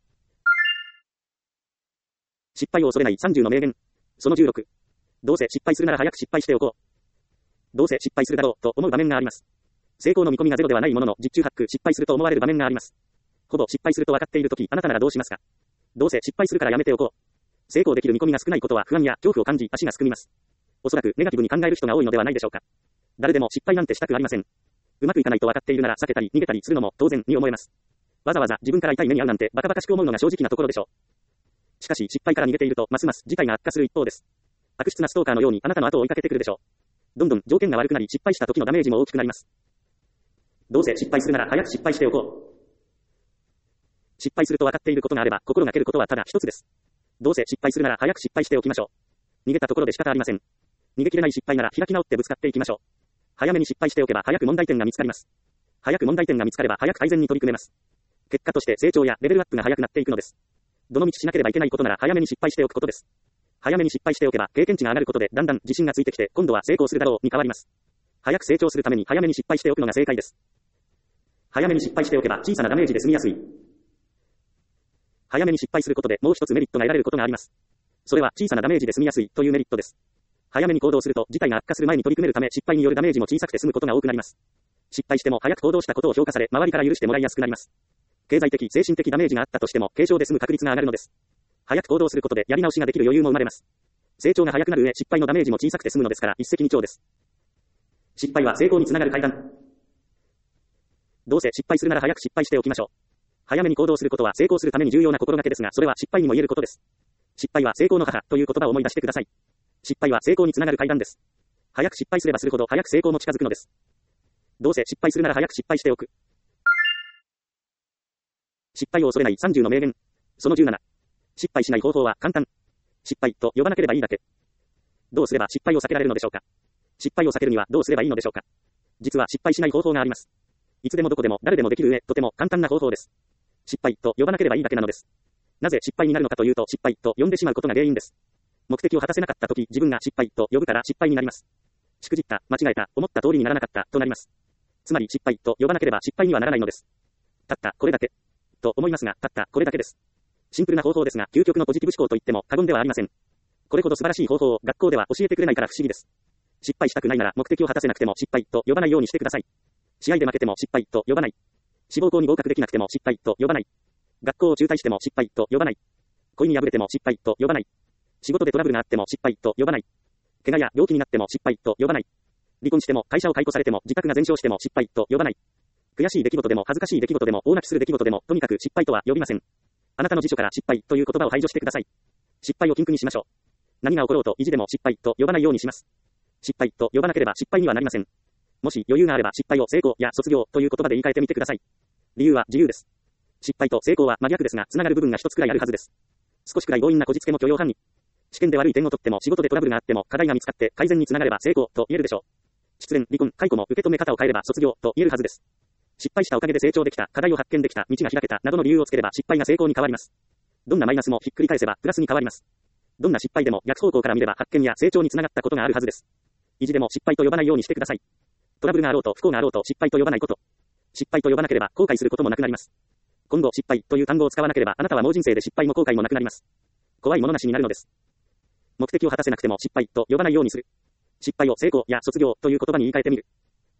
失敗を恐れないさんじゅうの名言。そのじゅうろく。どうせ失敗するなら早く失敗しておこう。どうせ失敗するだろうと思う場面があります。成功の見込みがゼロではないものの十中八九失敗すると思われる場面があります。ほぼ失敗すると分かっているとき、あなたならどうしますか？どうせ失敗するからやめておこう。成功できる見込みが少ないことは不安や恐怖を感じ足がすくみます。おそらくネガティブに考える人が多いのではないでしょうか。誰でも失敗なんてしたくありません。うまくいかないと分かっているなら避けたり逃げたりするのも当然に思えます。わざわざ自分から痛い目に遭うなんてバカバカしく思うのが正直なところでしょう。しかし失敗から逃げているとますます事態が悪化する一方です。悪質なストーカーのようにあなたの後を追いかけてくるでしょう。どんどん条件が悪くなり失敗した時のダメージも大きくなります。どうせ失敗するなら早く失敗しておこう。失敗すると分かっていることがあれば心がけることはただ一つです。どうせ失敗するなら早く失敗しておきましょう。逃げたところで仕方ありません。逃げ切れない失敗なら開き直ってぶつかっていきましょう。早めに失敗しておけば早く問題点が見つかります。 早く問題点が見つかれば早く改善に取り組めます。結果として成長やレベルアップが早くなっていくのです。どの道しなければいけないことなら早めに失敗しておくことです。早めに失敗しておけば経験値が上がることでだんだん自信がついてきて今度は成功するだろうに変わります。早く成長するために早めに失敗しておくのが正解です。早めに失敗しておけば小さなダメージで済みやすい。早めに失敗することでもう一つメリットが得られることがあります。それは小さなダメージで済みやすいというメリットです。早めに行動すると事態が悪化する前に取り組めるため失敗によるダメージも小さくて済むことが多くなります。失敗しても早く行動したことを評価され周りから許してもらいやすくなります。経済的、精神的ダメージがあったとしても軽症で済む確率が上がるのです。早く行動することでやり直しができる余裕も生まれます。成長が早くなる上失敗のダメージも小さくて済むのですから一石二鳥です。失敗は成功につながる階段。どうせ失敗するなら早く失敗しておきましょう。早めに行動することは成功するために重要な心がけですがそれは失敗にも言えることです。失敗は成功の母という言葉を思い出してください。失敗は成功につながる階段です。早く失敗すればするほど早く成功も近づくのです。どうせ失敗するなら早く失敗しておく。失敗を恐れないさんじゅうの名言。そのじゅうなな。失敗しない方法は簡単。失敗と呼ばなければいいだけ。どうすれば失敗を避けられるのでしょうか。失敗を避けるにはどうすればいいのでしょうか。実は失敗しない方法があります。いつでもどこでも誰でもできる上、とても簡単な方法です。失敗と呼ばなければいいだけなのです。なぜ失敗になるのかというと失敗と呼んでしまうことが原因です。目的を果たせなかったとき自分が失敗と呼ぶから失敗になります。しくじった、間違えた、思った通りにならなかったとなります。つまり失敗と呼ばなければ失敗にはならないのです。たったこれだけと思いますが、たったこれだけです。シンプルな方法ですが究極のポジティブ思考と言っても過言ではありません。これほど素晴らしい方法を学校では教えてくれないから不思議です。失敗したくないなら目的を果たせなくても失敗と呼ばないようにしてください。試合で負けても失敗と呼ばない。志望校に合格できなくても失敗と呼ばない。学校を中退しても失敗と呼ばない。恋に破れても失敗と呼ばない。仕事でトラブルがあっても失敗と呼ばない。怪我や病気になっても失敗と呼ばない。離婚しても会社を解雇されても自宅が全焼しても失敗と呼ばない。悔しい出来事でも恥ずかしい出来事でも大泣きする出来事でもとにかく失敗とは呼びません。あなたの辞書から失敗という言葉を排除してください。失敗を禁句にしましょう。何が起ころうと意地でも失敗と呼ばないようにします。失敗と呼ばなければ失敗にはなりません。もし余裕があれば失敗を成功や卒業という言葉で言い換えてみてください。理由は自由です。失敗と成功は真逆ですが、つながる部分が一つくらいあるはずです。少しくらい強引なこじつけも許容範囲。試験で悪い点を取っても仕事でトラブルがあっても課題が見つかって改善につながれば成功と言えるでしょう。失恋、離婚、解雇も受け止め方を変えれば卒業と言えるはずです。失敗したおかげで成長できた、課題を発見できた、道が開けたなどの理由をつければ失敗が成功に変わります。どんなマイナスもひっくり返せばプラスに変わります。どんな失敗でも逆方向から見れば発見や成長につながったことがあるはずです。意地でも失敗と呼ばないようにしてください。トラブルがあろうと不幸があろうと失敗と呼ばないこと。失敗と呼ばなければ後悔することもなくなります。今後失敗という単語を使わなければあなたはもう人生で失敗も後悔もなくなります。怖いものなしになるのです。目的を果たせなくても失敗と呼ばないようにする。失敗を成功や卒業という言葉に言い換えてみる。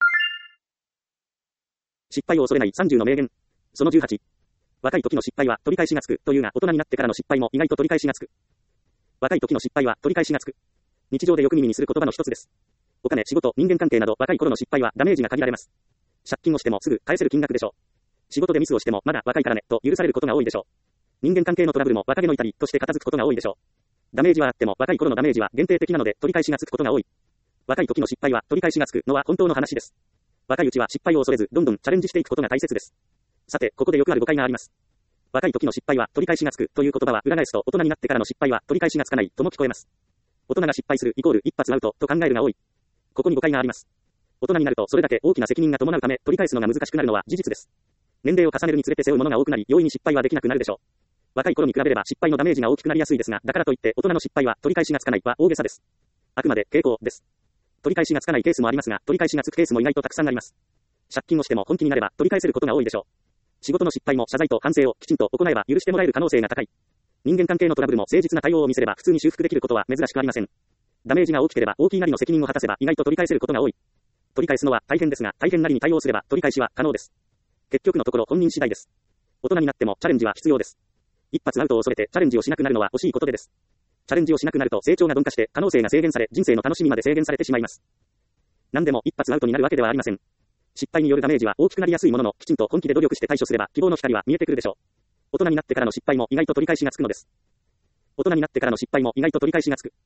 失敗を恐れないさんじゅうの名言。そのじゅうはち。若い時の失敗は取り返しがつくというが大人になってからの失敗も意外と取り返しがつく。若い時の失敗は取り返しがつく。日常でよく耳にする言葉の一つです。お金、仕事、人間関係など若い頃の失敗はダメージが限られます。借金をしてもすぐ返せる金額でしょう。仕事でミスをしてもまだ若いからねと許されることが多いでしょう。人間関係のトラブルも若気の至りとして片付くことが多いでしょう。ダメージはあっても若い頃のダメージは限定的なので取り返しがつくことが多い。若い時の失敗は取り返しがつくのは本当の話です。若いうちは失敗を恐れずどんどんチャレンジしていくことが大切です。さて、ここでよくある誤解があります。若い時の失敗は取り返しがつくという言葉は裏返すと大人になってからの失敗は取り返しがつかないとも聞こえます。大人が失敗するイコール一発アウトと考えるが多い。ここに誤解があります。大人になるとそれだけ大きな責任が伴うため取り返すのが難しくなるのは事実です。年齢を重ねるにつれて背負うものが多くなり容易に失敗はできなくなるでしょう。若い頃に比べれば失敗のダメージが大きくなりやすいですが、だからといって大人の失敗は取り返しがつかないは大げさです。あくまで傾向です。取り返しがつかないケースもありますが、取り返しがつくケースも意外とたくさんあります。借金をしても本気になれば取り返せることが多いでしょう。仕事の失敗も謝罪と反省をきちんと行えば許してもらえる可能性が高い。人間関係のトラブルも誠実な対応を見せれば普通に修復できることは珍しくありません。ダメージが大きければ大きいなりの責任を果たせば意外と取り返せることが多い。取り返すのは大変ですが、大変なりに対応すれば取り返しは可能です。結局のところ本人次第です。大人になってもチャレンジは必要です。一発アウトを恐れてチャレンジをしなくなるのは惜しいことでです。チャレンジをしなくなると成長が鈍化して可能性が制限され人生の楽しみまで制限されてしまいます。何でも一発アウトになるわけではありません。失敗によるダメージは大きくなりやすいものの、きちんと本気で努力して対処すれば希望の光は見えてくるでしょう。大人になってからの失敗も意外と取り返しがつくのです。大人になってからの失敗も意外と取り返しがつく。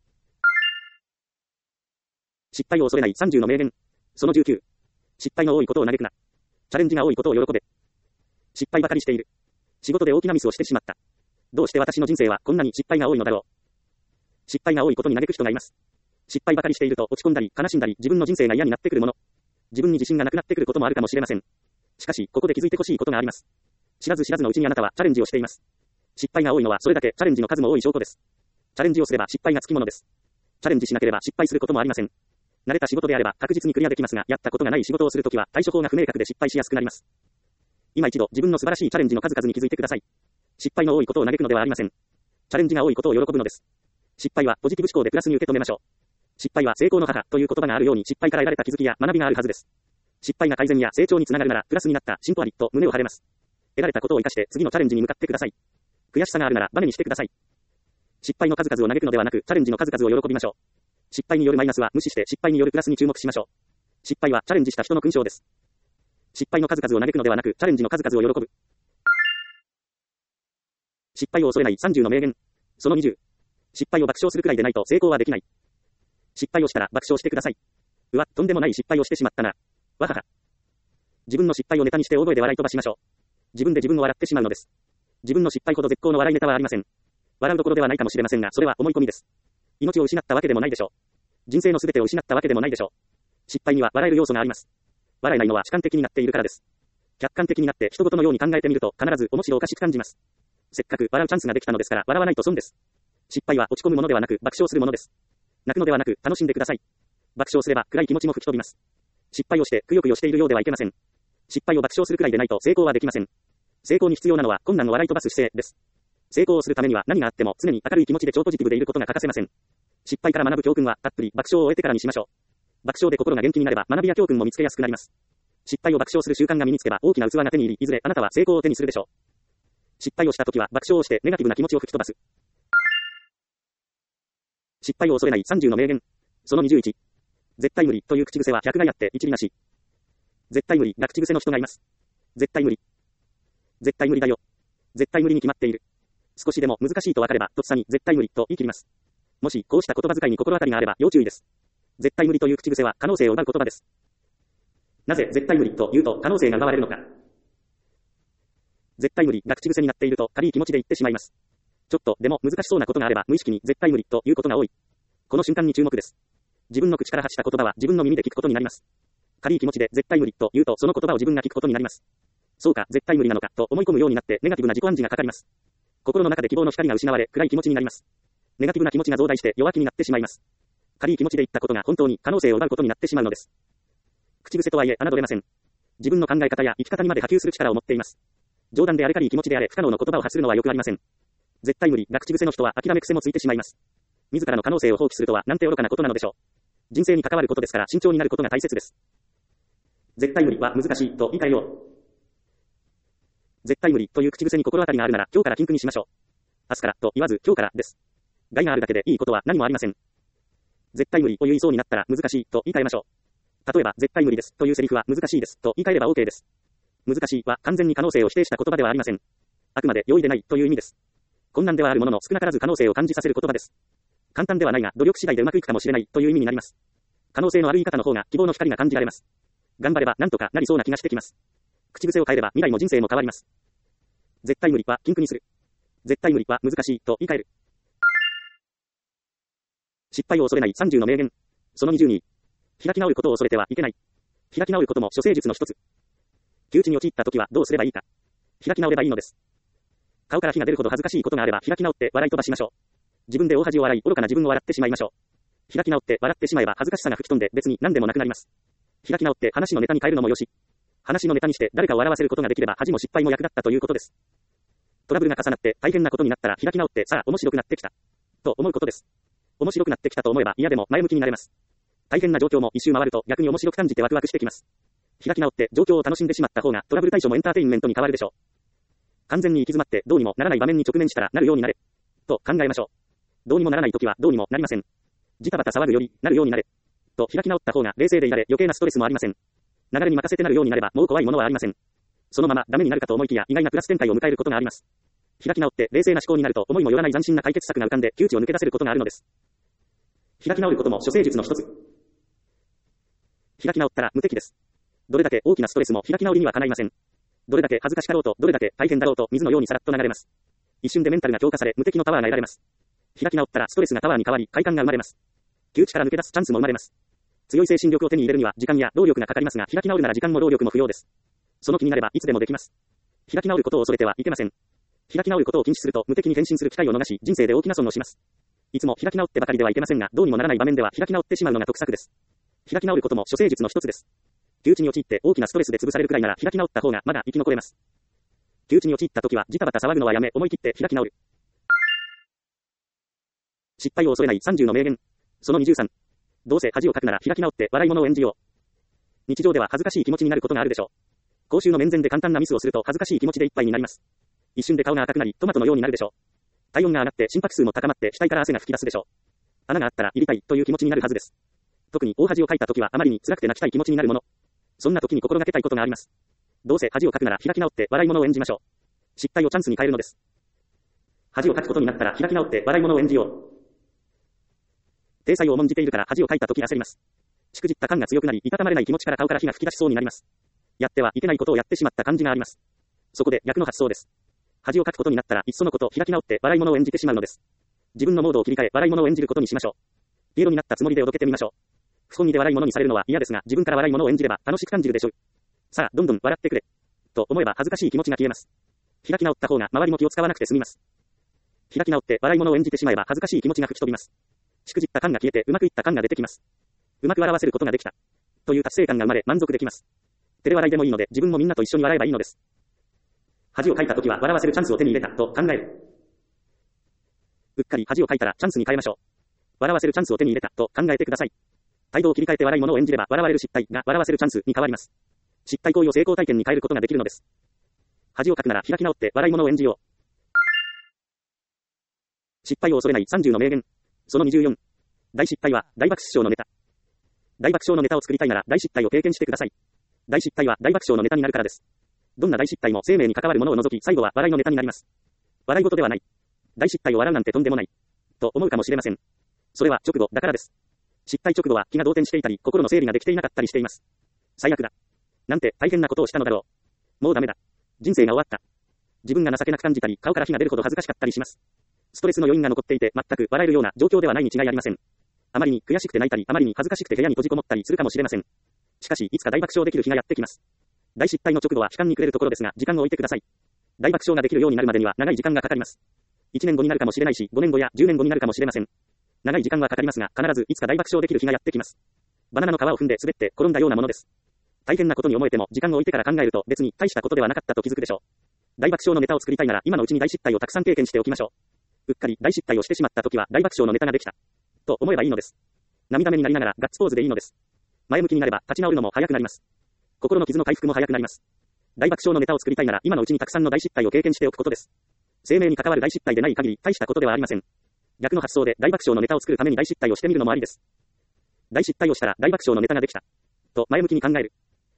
失敗を恐れないさんじゅうの名言。そのじゅうきゅう。失敗の多いことを嘆くな。チャレンジが多いことを喜べ。失敗ばかりしている。仕事で大きなミスをしてしまった。どうして私の人生はこんなに失敗が多いのだろう。失敗が多いことに嘆く人がいます。失敗ばかりしていると落ち込んだり悲しんだり自分の人生が嫌になってくるもの。自分に自信がなくなってくることもあるかもしれません。 しかし、ここで気づいてほしいことがあります。知らず知らずのうちにあなたはチャレンジをしています。失敗が多いのはそれだけチャレンジの数も多い証拠です。チャレンジをすれば失敗がつきものです。チャレンジしなければ失敗することもありません。慣れた仕事であれば確実にクリアできますが、やったことがない仕事をするときは対処法が不明確で失敗しやすくなります。今一度自分の素晴らしいチャレンジの数々に気づいてください。失敗の多いことを嘆くのではありません。チャレンジが多いことを喜ぶのです。失敗はポジティブ思考でプラスに受け止めましょう。失敗は成功の母という言葉があるように失敗から得られた気づきや学びがあるはずです。失敗が改善や成長につながるならプラスになった進歩ありと胸を張れます。得られたことを生かして次のチャレンジに向かってください。悔しさがあるならバネにしてください。失敗の数々を嘆くのではなくチャレンジの数々を喜びましょう。失敗によるマイナスは無視して失敗によるプラスに注目しましょう。失敗はチャレンジした人の勲章です。失敗の数々を嘆くのではなくチャレンジの数々を喜ぶ。失敗を恐れないさんじゅうの名言。そのにじゅう。失敗を爆笑するくらいでないと成功はできない。失敗をしたら爆笑してください。うわ、とんでもない失敗をしてしまったな。わはは。自分の失敗をネタにして大声で笑い飛ばしましょう。自分で自分を笑ってしまうのです。自分の失敗ほど絶好の笑いネタはありません。笑うどころではないかもしれませんが、それは思い込みです。命を失ったわけでもないでしょう。人生のすべてを失ったわけでもないでしょう。失敗には笑える要素があります。笑えないのは主観的になっているからです。客観的になって人事のように考えてみると必ず面白おかしく感じます。せっかく笑うチャンスができたのですから笑わないと損です。失敗は落ち込むものではなく爆笑するものです。泣くのではなく楽しんでください。爆笑すれば暗い気持ちも吹き飛びます。失敗をしてくよくよしているようではいけません。失敗を爆笑するくらいでないと成功はできません。成功に必要なのは困難を笑い飛ばす姿勢です。成功をするためには何があっても常に明るい気持ちで超ポジティブでいることが欠かせません。失敗から学ぶ教訓はたっぷり爆笑を終えてからにしましょう。爆笑で心が元気になれば学びや教訓も見つけやすくなります。失敗を爆笑する習慣が身につけば大きな器が手に入り、いずれあなたは成功を手にするでしょう。失敗をしたときは爆笑をしてネガティブな気持ちを吹き飛ばす。失敗を恐れないさんじゅうの名言。そのにじゅういち。絶対無理という口癖は百害あって一理なし。絶対無理が口癖の人がいます。絶対無理。絶対無理だよ。絶対無理に決まっている。少しでも難しいと分かれば、とっさに絶対無理と言い切ります。もし、こうした言葉遣いに心当たりがあれば要注意です。絶対無理という口癖は可能性を奪う言葉です。なぜ絶対無理と言うと可能性が奪われるのか。絶対無理が口癖になっていると軽い気持ちで言ってしまいます。ちょっとでも難しそうなことがあれば無意識に絶対無理ということが多い。この瞬間に注目です。自分の口から発した言葉は自分の耳で聞くことになります。軽い気持ちで絶対無理と言うとその言葉を自分が聞くことになります。そうか、絶対無理なのかと思い込むようになってネガティブな自己暗示がかかります。心の中で希望の光が失われ暗い気持ちになります。ネガティブな気持ちが増大して弱気になってしまいます。軽い気持ちで言ったことが本当に可能性を奪うことになってしまうのです。口癖とはいえ侮れません。自分の考え方や生き方にまで波及する力を持っています。冗談であれ軽い気持ちであれ不可能の言葉を発するのはよくありません。絶対無理が口癖の人は諦め癖もついてしまいます。自らの可能性を放棄するとはなんて愚かなことなのでしょう。人生に関わることですから慎重になることが大切です。絶対無理は難しいと言い換えよう。絶対無理という口癖に心当たりがあるなら今日から禁句にしましょう。明日からと言わず今日からです。害があるだけでいいことは何もありません。絶対無理と言いそうになったら難しいと言い換えましょう。例えば絶対無理ですというセリフは難しいですと言い換えれば OK です。難しいは完全に可能性を否定した言葉ではありません。あくまで容易でないという意味です。困難ではあるものの少なからず可能性を感じさせる言葉です。簡単ではないが努力次第でうまくいくかもしれないという意味になります。可能性のある言い方の方が希望の光が感じられます。頑張ればなんとかなりそうな気がしてきます。口癖を変えれば未来も人生も変わります。絶対無理は禁句にする。絶対無理は難しいと言い換える。失敗を恐れないさんじゅうの名言。そのにじゅうに。開き直ることを恐れてはいけない。開き直ることも処世術の一つ。窮地に陥った時はどうすればいいか。開き直ればいいのです。顔から火が出るほど恥ずかしいことがあれば開き直って笑い飛ばしましょう。自分で大恥を笑い愚かな自分を笑ってしまいましょう。開き直って笑ってしまえば恥ずかしさが吹き飛んで別に何でもなくなります。開き直って話のネタに変えるのもよし。話のネタにして誰かを笑わせることができれば恥も失敗も役立ったということです。トラブルが重なって大変なことになったら開き直ってさあ面白くなってきた。と思うことです。面白くなってきたと思えば嫌でも前向きになれます。大変な状況も一周回ると逆に面白く感じてワクワクしてきます。開き直って状況を楽しんでしまった方がトラブル対処もエンターテインメントに変わるでしょう。完全に行き詰まってどうにもならない場面に直面したらなるようになれ。と考えましょう。どうにもならないときはどうにもなりません。ジタバタ騒ぐよりなるようになれ。と開き直った方が冷静でいられ余計なストレスもありません。流れに任せてなるようになればもう怖いものはありません。そのままダメになるかと思いきや意外なプラス展開を迎えることがあります。開き直って冷静な思考になると思いもよらない斬新な解決策が浮かんで窮地を抜け出せることがあるのです。開き直ることも処世術の一つ。開き直ったら無敵です。どれだけ大きなストレスも開き直りにはかないません。どれだけ恥ずかしかろうとどれだけ大変だろうと水のようにさらっと流れます。一瞬でメンタルが強化され無敵のパワーが得られます。開き直ったらストレスがパワーに変わり快感が生まれます。窮地から抜け出すチャンスも生まれます。強い精神力を手に入れるには時間や労力がかかりますが開き直るなら時間も労力も不要です。 その気になればいつでもできます。開き直ることを恐れてはいけません。開き直ることを禁止すると無敵に変身する機会を逃し、人生で大きな損をします。いつも開き直ってばかりではいけませんが、どうにもならない場面では開き直ってしまうのが得策です。開き直ることも処世術の一つです。窮地に陥って大きなストレスで潰されるくらいなら開き直った方がまだ生き残れます。窮地に陥った時はジタバタ騒ぐのはやめ、思い切って開き直る。失敗を恐れないさんじゅうの名言。そのにじゅうさん。どうせ恥をかくなら開き直って笑い物を演じよう。日常では恥ずかしい気持ちになることがあるでしょう。講習の面前で簡単なミスをすると恥ずかしい気持ちでいっぱいになります。一瞬で顔が赤くなり、トマトのようになるでしょう。体温が上がって心拍数も高まって額から汗が吹き出すでしょう。穴があったら入りたいという気持ちになるはずです。特に大恥をかいた時はあまりに辛くて泣きたい気持ちになるもの。そんな時に心がけたいことがあります。どうせ恥をかくなら開き直って笑い物を演じましょう。失敗をチャンスに変えるのです。恥をかくことになったら開き直って笑い物を演じよう。体裁を重んじているから恥をかいた時焦ります。しくじった感が強くなり、いたたまれない気持ちから顔から火が吹き出しそうになります。やってはいけないことをやってしまった感じがあります。そこで逆の発想です。恥をかくことになったらいっそのこと開き直って笑い物を演じてしまうのです。自分のモードを切り替え笑い物を演じることにしましょう。ピエロになったつもりでおどけてみましょう。不本意で笑い物にされるのは嫌ですが、自分から笑い物を演じれば楽しく感じるでしょう。さあ、どんどん笑ってくれ。と思えば恥ずかしい気持ちが消えます。開き直った方が周りも気を使わなくて済みます。開き直って笑い物を演じてしまえば恥ずかしい気持ちが吹き飛びます。しくじった感が消えてうまくいった感が出てきます。うまく笑わせることができた。という達成感が生まれ満足できます。照れ笑いでもいいので自分もみんなと一緒に笑えばいいのです。恥をかいたときは笑わせるチャンスを手に入れたと考える。うっかり恥をかいたらチャンスに変えましょう。笑わせるチャンスを手に入れたと考えてください。態度を切り替えて笑い物を演じれば笑われる失態が笑わせるチャンスに変わります。失態行為を成功体験に変えることができるのです。恥をかくなら開き直って笑い物を演じよう。失敗を恐れないさんじゅうの名言。そのにじゅうよん。大失態は大爆笑のネタ。大爆笑のネタを作りたいなら大失態を経験してください。大失態は大爆笑のネタになるからです。どんな大失態も生命に関わるものを除き最後は笑いのネタになります。笑い事ではない。大失態を笑うなんてとんでもない。と思うかもしれません。それは直後だからです。失敗直後は気が動転していたり、心の整理ができていなかったりしています。最悪だ。なんて大変なことをしたのだろう。もうダメだ。人生が終わった。自分が情けなく感じたり、顔から火が出るほど恥ずかしかったりします。ストレスの余韻が残っていて、全く笑えるような状況ではないに違いありません。あまりに悔しくて泣いたり、あまりに恥ずかしくて部屋に閉じこもったりするかもしれません。しかし、いつか大爆笑できる日がやってきます。大失態の直後は悲観に暮れるところですが、時間を置いてください。大爆笑ができるようになるまでには長い時間がかかります。いちねんごになるかもしれないし、ごねんごやじゅうねんごになるかもしれません。長い時間はかかりますが、必ずいつか大爆笑できる日がやってきます。バナナの皮を踏んで滑って転んだようなものです。大変なことに思えても、時間を置いてから考えると別に大したことではなかったと気づくでしょう。大爆笑のネタを作りたいなら、今のうちに大失態をたくさん経験しておきましょう。うっかり大失態をしてしまった時は大爆笑のネタができた。と思えばいいのです。涙目になりながらガッツポーズでいいのです。前向きになれば立ち直るのも早くなります。心の傷の回復も早くなります。大爆笑のネタを作りたいなら、今のうちにたくさんの大失態を経験しておくことです。生命に関わる大失態でない限り、大したことではありません。逆の発想で大爆笑のネタを作るために大失態をしてみるのもありです。大失態をしたら大爆笑のネタができた。と前向きに考える。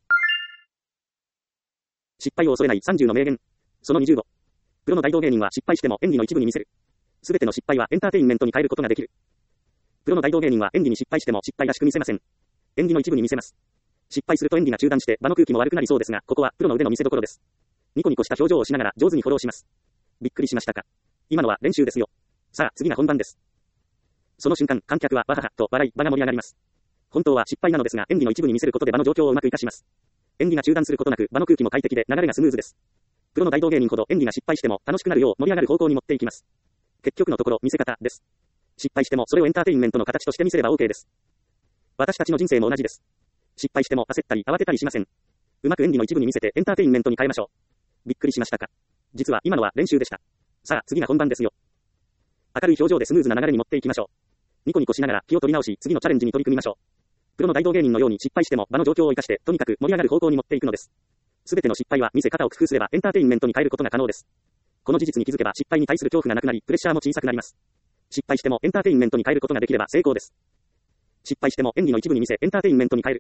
失敗を恐れないさんじゅうの名言。そのにじゅうご。プロの大道芸人は失敗しても演技の一部に見せる。すべての失敗はエンターテインメントに変えることができる。プロの大道芸人は演技に失敗しても失敗らしく見せません。演技の一部に見せます。失敗すると演技が中断して場の空気も悪くなりそうですが、ここはプロの腕の見せ所です。ニコニコした表情をしながら上手にフォローします。びっくりしましたか。今のは練習ですよ。さあ、次が本番です。その瞬間、観客はわははと笑い、場が盛り上がります。本当は失敗なのですが、演技の一部に見せることで場の状況をうまく活かします。演技が中断することなく、場の空気も快適で流れがスムーズです。プロの大道芸人ほど演技が失敗しても楽しくなるよう盛り上がる方向に持っていきます。結局のところ見せ方です。失敗してもそれをエンターテインメントの形として見せれば OK です。私たちの人生も同じです。失敗しても焦ったり慌てたりしません。うまく演技の一部に見せてエンターテインメントに変えましょう。びっくりしましたか。実は今のは練習でした。さあ、次が本番ですよ。明るい表情でスムーズな流れに持っていきましょう。ニコニコしながら気を取り直し、次のチャレンジに取り組みましょう。プロの大道芸人のように失敗しても場の状況を生かして、とにかく盛り上がる方向に持っていくのです。すべての失敗は見せ方を工夫すればエンターテインメントに変えることが可能です。この事実に気づけば失敗に対する恐怖がなくなり、プレッシャーも小さくなります。失敗してもエンターテインメントに変えることができれば成功です。失敗しても演技の一部に見せエンターテインメントに変える。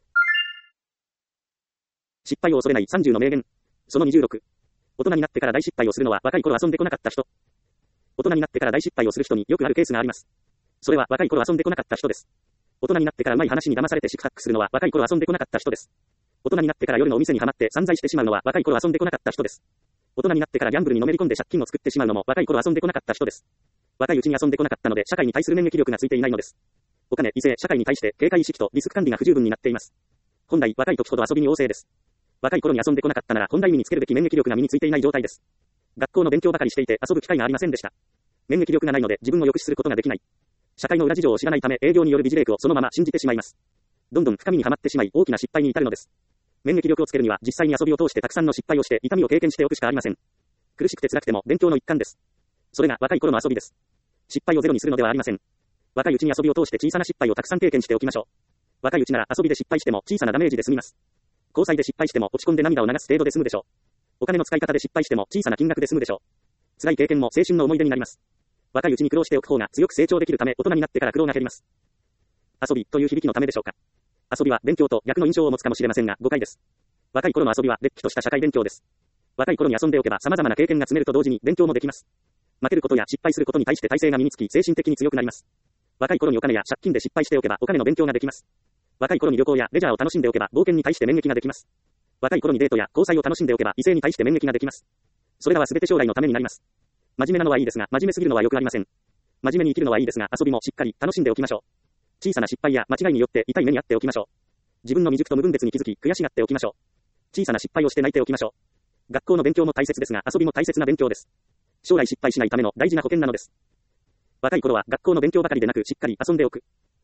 失敗を恐れないさんじゅうの名言。そのにじゅうろく。大人になってから大失敗をするのは若い頃遊んでこなかった人。大人になってから大失敗をする人によくあるケースがあります。それは若い頃遊んでこなかった人です。大人になってからうまい話に騙されて四苦八苦するのは若い頃遊んでこなかった人です。大人になってから夜のお店にはまって散財してしまうのは若い頃遊んでこなかった人です。大人になってからギャンブルにのめり込んで借金を作ってしまうのも若い頃遊んでこなかった人です。若いうちに遊んでこなかったので社会に対する免疫力がついていないのです。お金、異性、社会に対して警戒意識とリスク管理が不十分になっています。本来若い時ほど遊びに旺盛です。 若い頃に遊んでこなかったなら本来身につけるべき免疫力が身についていない状態です。学校の勉強ばかりしていて遊ぶ機会がありませんでした。免疫力がないので自分を抑止することができない。社会の裏事情を知らないため営業によるビジレークをそのまま信じてしまいます。どんどん深みにはまってしまい大きな失敗に至るのです。免疫力をつけるには実際に遊びを通してたくさんの失敗をして痛みを経験しておくしかありません。苦しくて辛くても勉強の一環です。それが若い頃の遊びです。失敗をゼロにするのではありません。若いうちに遊びを通して小さな失敗をたくさん経験しておきましょう。若いうちなら遊びで失敗しても小さなダメージで済みます。交際で失敗しても落ち込んで涙を流す程度で済むでしょう。お金の使い方で失敗しても小さな金額で済むでしょう。辛い経験も青春の思い出になります。若いうちに苦労しておく方が強く成長できるため大人になってから苦労が減ります。遊びという響きのためでしょうか。遊びは勉強と逆の印象を持つかもしれませんが誤解です。若い頃の遊びはれっきとした社会勉強です。若い頃に遊んでおけば様々な経験が積めると同時に勉強もできます。負けることや失敗することに対して耐性が身につき精神的に強くなります。若い頃にお金や借金で失敗しておけばお金の勉強ができます。若い頃に旅行やレジャーを楽しんでおけば冒険に対して免疫ができます。若い頃にデートや交際を楽しんでおけば異性に対して免疫ができます。それらは全て将来のためになります。真面目なのはいいですが真面目すぎるのは良くありません。真面目に生きるのはいいですが遊びもしっかり楽しんでおきましょう。小さな失敗や間違いによって痛い目に遭っておきましょう。自分の未熟と無分別に気づき悔しがっておきましょう。小さな失敗をして泣いておきましょう。学校の勉強も大切ですが遊びも大切な勉強です。将来失敗しないための大事な保険なのです。若い頃は学校の勉強ばかりでなくしっかり遊んでおく。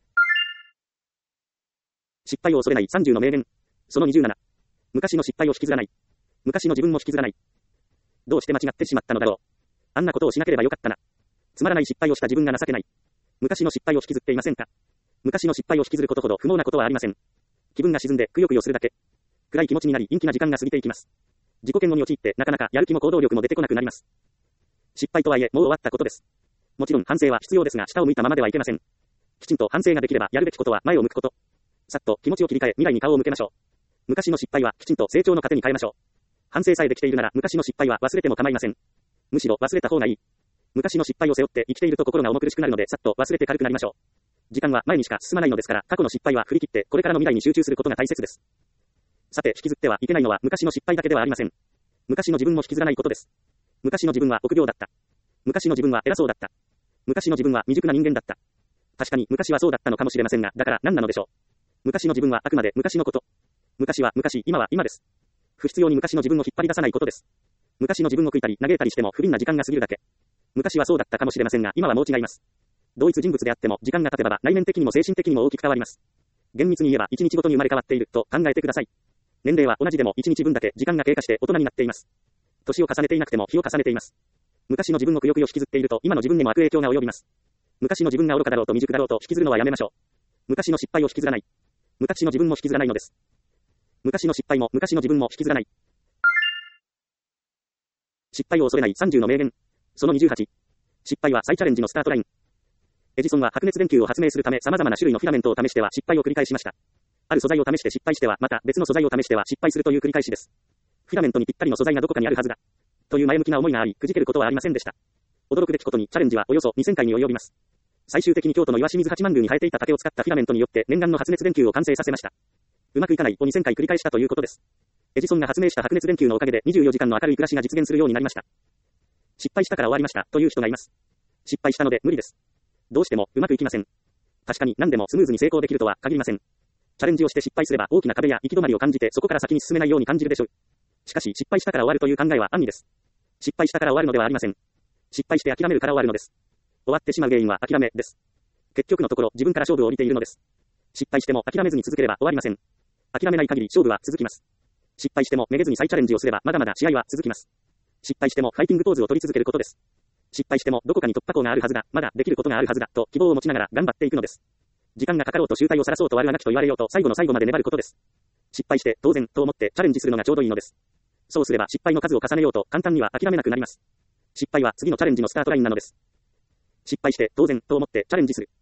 失敗を恐れないさんじゅうの名言。そのにじゅうなな。昔の失敗を引きずらない。昔の自分も引きずらない。どうして間違ってしまったのだろう。あんなことをしなければよかったな。つまらない失敗をした自分が情けない。昔の失敗を引きずっていませんか。昔の失敗を引きずることほど不毛なことはありません。気分が沈んでくよくよするだけ。暗い気持ちになり陰気な時間が過ぎていきます。自己嫌悪に陥ってなかなかやる気も行動力も出てこなくなります。失敗とはいえもう終わったことです。もちろん反省は必要ですが下を向いたままではいけません。きちんと反省ができればやるべきことは前を向くこと。さっと気持ちを切り替え未来に顔を向けましょう。昔の失敗はきちんと成長の糧に変えましょう。反省さえできているなら昔の失敗は忘れても構いません。むしろ忘れた方がいい。昔の失敗を背負って生きていると心が重苦しくなるのでさっと忘れて軽くなりましょう。時間は前にしか進まないのですから過去の失敗は振り切ってこれからの未来に集中することが大切です。さて引きずってはいけないのは昔の失敗だけではありません。昔の自分も引きずらないことです。昔の自分は臆病だった。昔の自分は偉そうだった。昔の自分は未熟な人間だった。確かに昔はそうだったのかもしれませんがだから何なのでしょう。昔の自分はあくまで昔のこと。昔は昔、今は今です。不必要に昔の自分を引っ張り出さないことです。昔の自分を悔いたり嘆いたりしても不憫な時間が過ぎるだけ。昔はそうだったかもしれませんが今はもう違います。同一人物であっても時間が経てば内面的にも精神的にも大きく変わります。厳密に言えば一日ごとに生まれ変わっていると考えてください。年齢は同じでも一日分だけ時間が経過して大人になっています。年を重ねていなくても日を重ねています。昔の自分のくよくよ引きずっていると今の自分にも悪影響が及びます。昔の自分が愚かだろうと未熟だろうと引きずるのはやめましょう。昔の失敗を引きずらない。昔の自分も引きずらないのです。昔の失敗も昔の自分も引きずらない。失敗を恐れないさんじゅうの名言。そのにじゅうはち。失敗は再チャレンジのスタートライン。エジソンは白熱電球を発明するため様々な種類のフィラメントを試しては失敗を繰り返しました。ある素材を試して失敗してはまた別の素材を試しては失敗するという繰り返しです。フィラメントにぴったりの素材がどこかにあるはずだ。という前向きな思いがあり、くじけることはありませんでした。驚くべきことにチャレンジはおよそにせんかいに及びます。最終的に京都の岩清水八幡宮に生えていた竹を使ったフィラメントによって念願の発熱電球を完成させました。うまくいかないをにせんかい繰り返したということです。エジソンが発明した白熱電球のおかげでにじゅうよじかんの明るい暮らしが実現するようになりました。失敗したから終わりましたという人がいます。失敗したので無理です。どうしてもうまくいきません。確かに何でもスムーズに成功できるとは限りません。チャレンジをして失敗すれば大きな壁や行き止まりを感じてそこから先に進めないように感じるでしょう。しかし失敗したから終わるという考えは安易です。失敗したから終わるのではありません。失敗して諦めるから終わるのです。終わってしまう原因は諦めです。結局のところ自分から勝負を降りているのです。失敗しても諦めずに続ければ終わりません。諦めない限り勝負は続きます。失敗してもめげずに再チャレンジをすればまだまだ試合は続きます。失敗してもファイティングポーズを取り続けることです。失敗してもどこかに突破口があるはずだ、まだできることがあるはずだと希望を持ちながら頑張っていくのです。時間がかかろうと醜態を晒そうと悪あがきと言われようと最後の最後まで粘ることです。失敗して当然と思ってチャレンジするのがちょうどいいのです。そうすれば失敗の数を重ねようと簡単には諦めなくなります。失敗は次のチャレンジのスタートラインなのです。失敗して当然と思ってチャレンジする。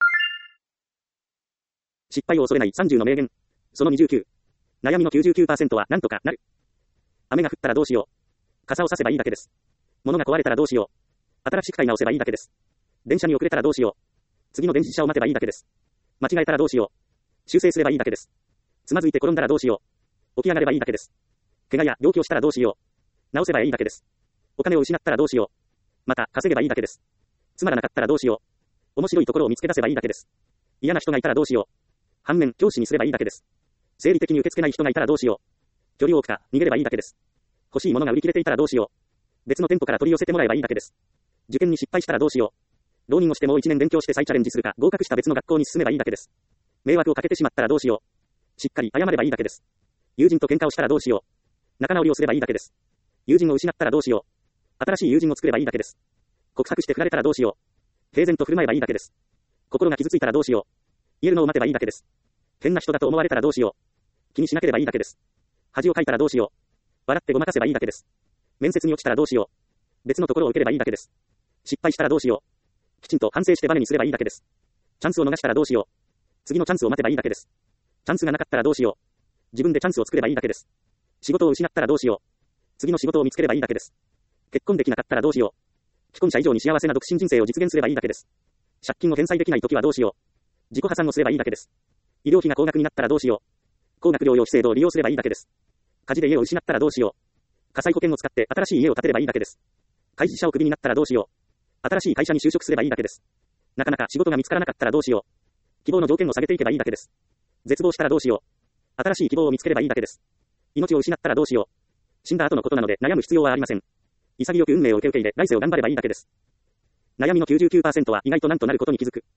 失敗を恐れないさんじゅうの名言。そのにじゅうきゅう。悩みの きゅうじゅうきゅうパーセント はなんとかなる。雨が降ったらどうしよう。傘を差せばいいだけです。物が壊れたらどうしよう。新しく買い直せばいいだけです。電車に遅れたらどうしよう。次の電車を待てばいいだけです。間違えたらどうしよう。修正すればいいだけです。つまずいて転んだらどうしよう。起き上がればいいだけです。怪我や病気をしたらどうしよう。治せばいいだけです。お金を失ったらどうしよう。また稼げばいいだけです。つまらなかったらどうしよう。面白いところを見つけ出せばいいだけです。嫌な人がいたらどうしよう。反面教師にすればいいだけです。生理的に受け付けない人がいたらどうしよう。 距離を置くか、逃げればいいだけです。欲しいものが売り切れていたらどうしよう。別の店舗から取り寄せてもらえばいいだけです。受験に失敗したらどうしよう。浪人をしてもう一年勉強して再チャレンジするか、合格した別の学校に進めばいいだけです。迷惑をかけてしまったらどうしよう。しっかり謝ればいいだけです。友人と喧嘩をしたらどうしよう。仲直りをすればいいだけです。友人を失ったらどうしよう。新しい友人を作ればいいだけです。告白して振られたらどうしよう。平然と振る舞えばいいだけです。心が傷ついたらどうしよう。言えるのを待てばいいだけです。変な人だと思われたらどうしよう。気にしなければいいだけです。恥をかいたらどうしよう。笑ってごまかせばいいだけです。面接に落ちたらどうしよう。別のところを受ければいいだけです。失敗したらどうしよう。きちんと反省してバネにすればいいだけです。チャンスを逃したらどうしよう。次のチャンスを待てばいいだけです。チャンスがなかったらどうしよう。自分でチャンスを作ればいいだけです。仕事を失ったらどうしよう。次の仕事を見つければいいだけです。結婚できなかったらどうしよう。既婚者以上に幸せな独身人生を実現すればいいだけです。借金を返済できないときはどうしよう。自己破産をすればいいだけです。医療費が高額になったらどうしよう。高額療養費制度を利用すればいいだけです。火事で家を失ったらどうしよう。火災保険を使って新しい家を建てればいいだけです。会社をクビになったらどうしよう。新しい会社に就職すればいいだけです。なかなか仕事が見つからなかったらどうしよう。希望の条件を下げていけばいいだけです。絶望したらどうしよう。新しい希望を見つければいいだけです。命を失ったらどうしよう。死んだ後のことなので悩む必要はありません。潔く運命を受け受け入れ、来世を頑張ればいいだけです。悩みの きゅうじゅうきゅうパーセント は意外となんとなることに気づく。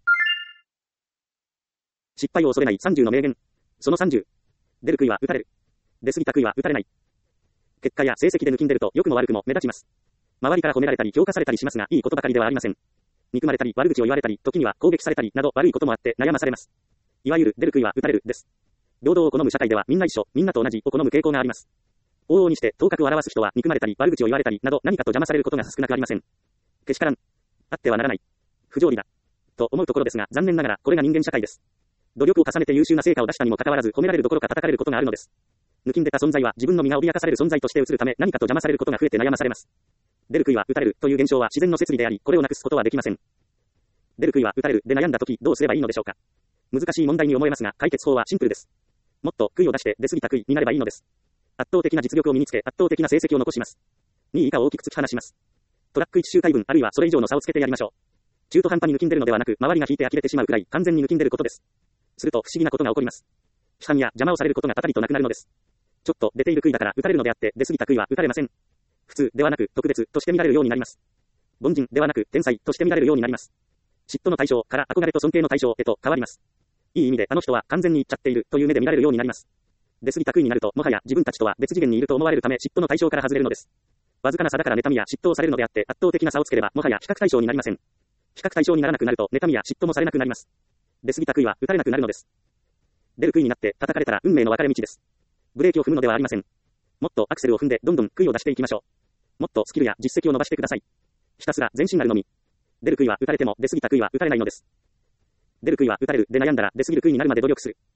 失敗を恐れないさんじゅうの名言。そのさんじゅう。出る杭は打たれる。出過ぎた杭は打たれない。結果や成績で抜きんでると良くも悪くも目立ちます。周りから褒められたり評価されたりしますが、いいことばかりではありません。憎まれたり悪口を言われたり、時には攻撃されたりなど悪いこともあって悩まされます。いわゆる出る杭は打たれるです。平等を好む社会ではみんな一緒、みんなと同じを好む傾向があります。往々にして頭角を現す人は憎まれたり悪口を言われたりなど何かと邪魔されることが少なくありません。けしからん。あってはならない。不条理だ。と思うところですが、残念ながらこれが人間社会です。努力を重ねて優秀な成果を出したにもかかわらず褒められるどころか叩かれることがあるのです。抜きんでた存在は自分の身が脅かされる存在として映るため何かと邪魔されることが増えて悩まされます。出る杭は打たれるという現象は自然の摂理であり、これをなくすことはできません。出る杭は打たれるで悩んだときどうすればいいのでしょうか。難しい問題に思えますが、解決法はシンプルです。もっと杭を出して出過ぎた杭になればいいのです。圧倒的な実力を身につけ、圧倒的な成績を残します。にい以下を大きく突き放します。トラックいち周回分あるいはそれ以上の差をつけてやりましょう。中途半端に抜きんでるのではなく、周りが引いて呆れてしまうくらい完全に抜きんでることです。すると不思議なことが起こります。批判や邪魔をされることがたたりとなくなるのです。ちょっと出ている杭だから打たれるのであって、出過ぎた杭は打たれません。普通ではなく特別として見られるようになります。凡人ではなく天才として見られるようになります。嫉妬の対象から憧れと尊敬の対象へと変わります。いい意味であの人は完全にいっちゃっているという目で見られるようになります。出過ぎた杭になるともはや自分たちとは別次元にいると思われるため嫉妬の対象から外れるのです。わずかな差だから妬みや嫉妬をされるのであって圧倒的な差をつければもはや比較対象になりません。比較対象にならなくなると妬みや嫉妬もされなくなります。出過ぎた杭は打たれなくなるのです。出る杭になって叩かれたら運命の分かれ道です。ブレーキを踏むのではありません。もっとアクセルを踏んでどんどん杭を出していきましょう。もっとスキルや実績を伸ばしてください。ひたすら前進なるのみ。出る杭は打たれても出過ぎた杭は打たれないのです。出る杭は打たれるで悩んだら出過ぎる杭になるまで努力する。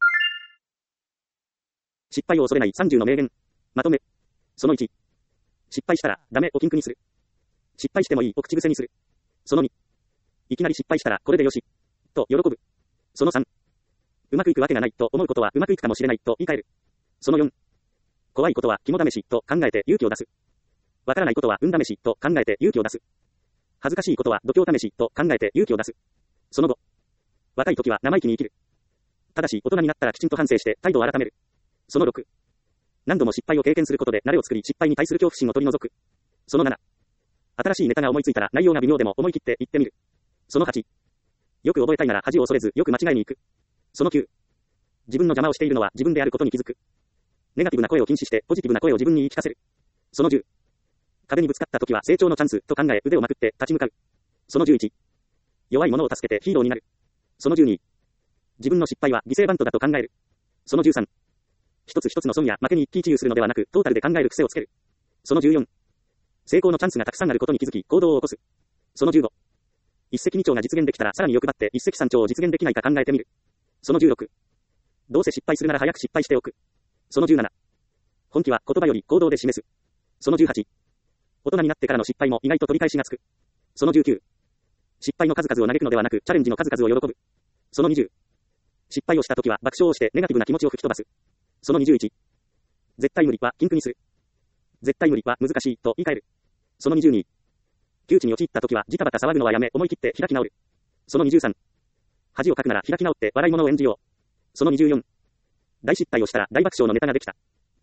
失敗を恐れないさんじゅうの名言。まとめ。そのいち。失敗したらダメを禁句にする。失敗してもいいを口癖にする。そのに。いきなり失敗したらこれでよし。と喜ぶ。そのさん。うまくいくわけがないと思うことはうまくいくかもしれないと言い換える。そのよん。怖いことは肝試しと考えて勇気を出す。わからないことは運試しと考えて勇気を出す。恥ずかしいことは度胸試しと考えて勇気を出す。そのご。若い時は生意気に生きる。ただし大人になったらきちんと反省して態度を改める。そのろく。何度も失敗を経験することで慣れを作り失敗に対する恐怖心を取り除く。そのなな。新しいネタが思いついたら内容が微妙でも思い切って言ってみる。そのはち。よく覚えたいなら恥を恐れずよく間違えに行く。そのきゅう。自分の邪魔をしているのは自分であることに気づく。ネガティブな声を禁止してポジティブな声を自分に言い聞かせる。そのじゅう。壁にぶつかった時は成長のチャンスと考え腕をまくって立ち向かう。そのじゅういち。弱い者を助けてヒーローになる。そのじゅうに。自分の失敗は犠牲バントだと考える。そのじゅうさん。一つ一つの損や負けに一喜一憂するのではなくトータルで考える癖をつける。そのじゅうよん。成功のチャンスがたくさんあることに気づき行動を起こす。そのじゅうご。一石二鳥が実現できたらさらに欲張って一石三鳥を実現できないか考えてみる。そのじゅうろく。どうせ失敗するなら早く失敗しておく。そのじゅうなな。本気は言葉より行動で示す。そのじゅうはち。大人になってからの失敗も意外と取り返しがつく。そのじゅうきゅう。失敗の数々を嘆くのではなくチャレンジの数々を喜ぶ。そのにじゅう。失敗をした時は爆笑をしてネガティブな気持ちを吹き飛ばす。そのにじゅういち。絶対無理は禁句にする。絶対無理は難しいと言い換える。そのにじゅうに。窮地に陥った時はジタバタ騒ぐのはやめ思い切って開き直る。そのにじゅうさん。恥をかくなら開き直って笑い物を演じよう。そのにじゅうよん。大失態をしたら大爆笑のネタができた。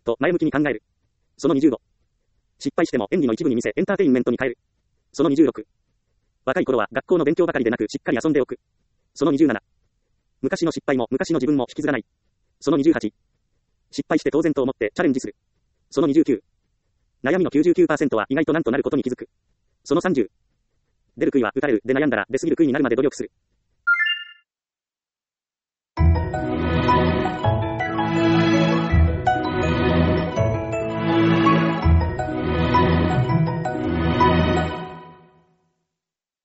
と前向きに考える。そのにじゅうご。失敗しても演技の一部に見せエンターテインメントに変える。そのにじゅうろく。若い頃は学校の勉強ばかりでなくしっかり遊んでおく。そのにじゅうなな。昔の失敗も昔の自分も引きずらない。そのにじゅうはち。失敗して当然と思ってチャレンジする。そのにじゅうきゅう。悩みの きゅうじゅうきゅうパーセント は意外となんとなることに気づく。そのさんじゅう。出る杭は打たれるで悩んだら出すぎる杭になるまで努力する。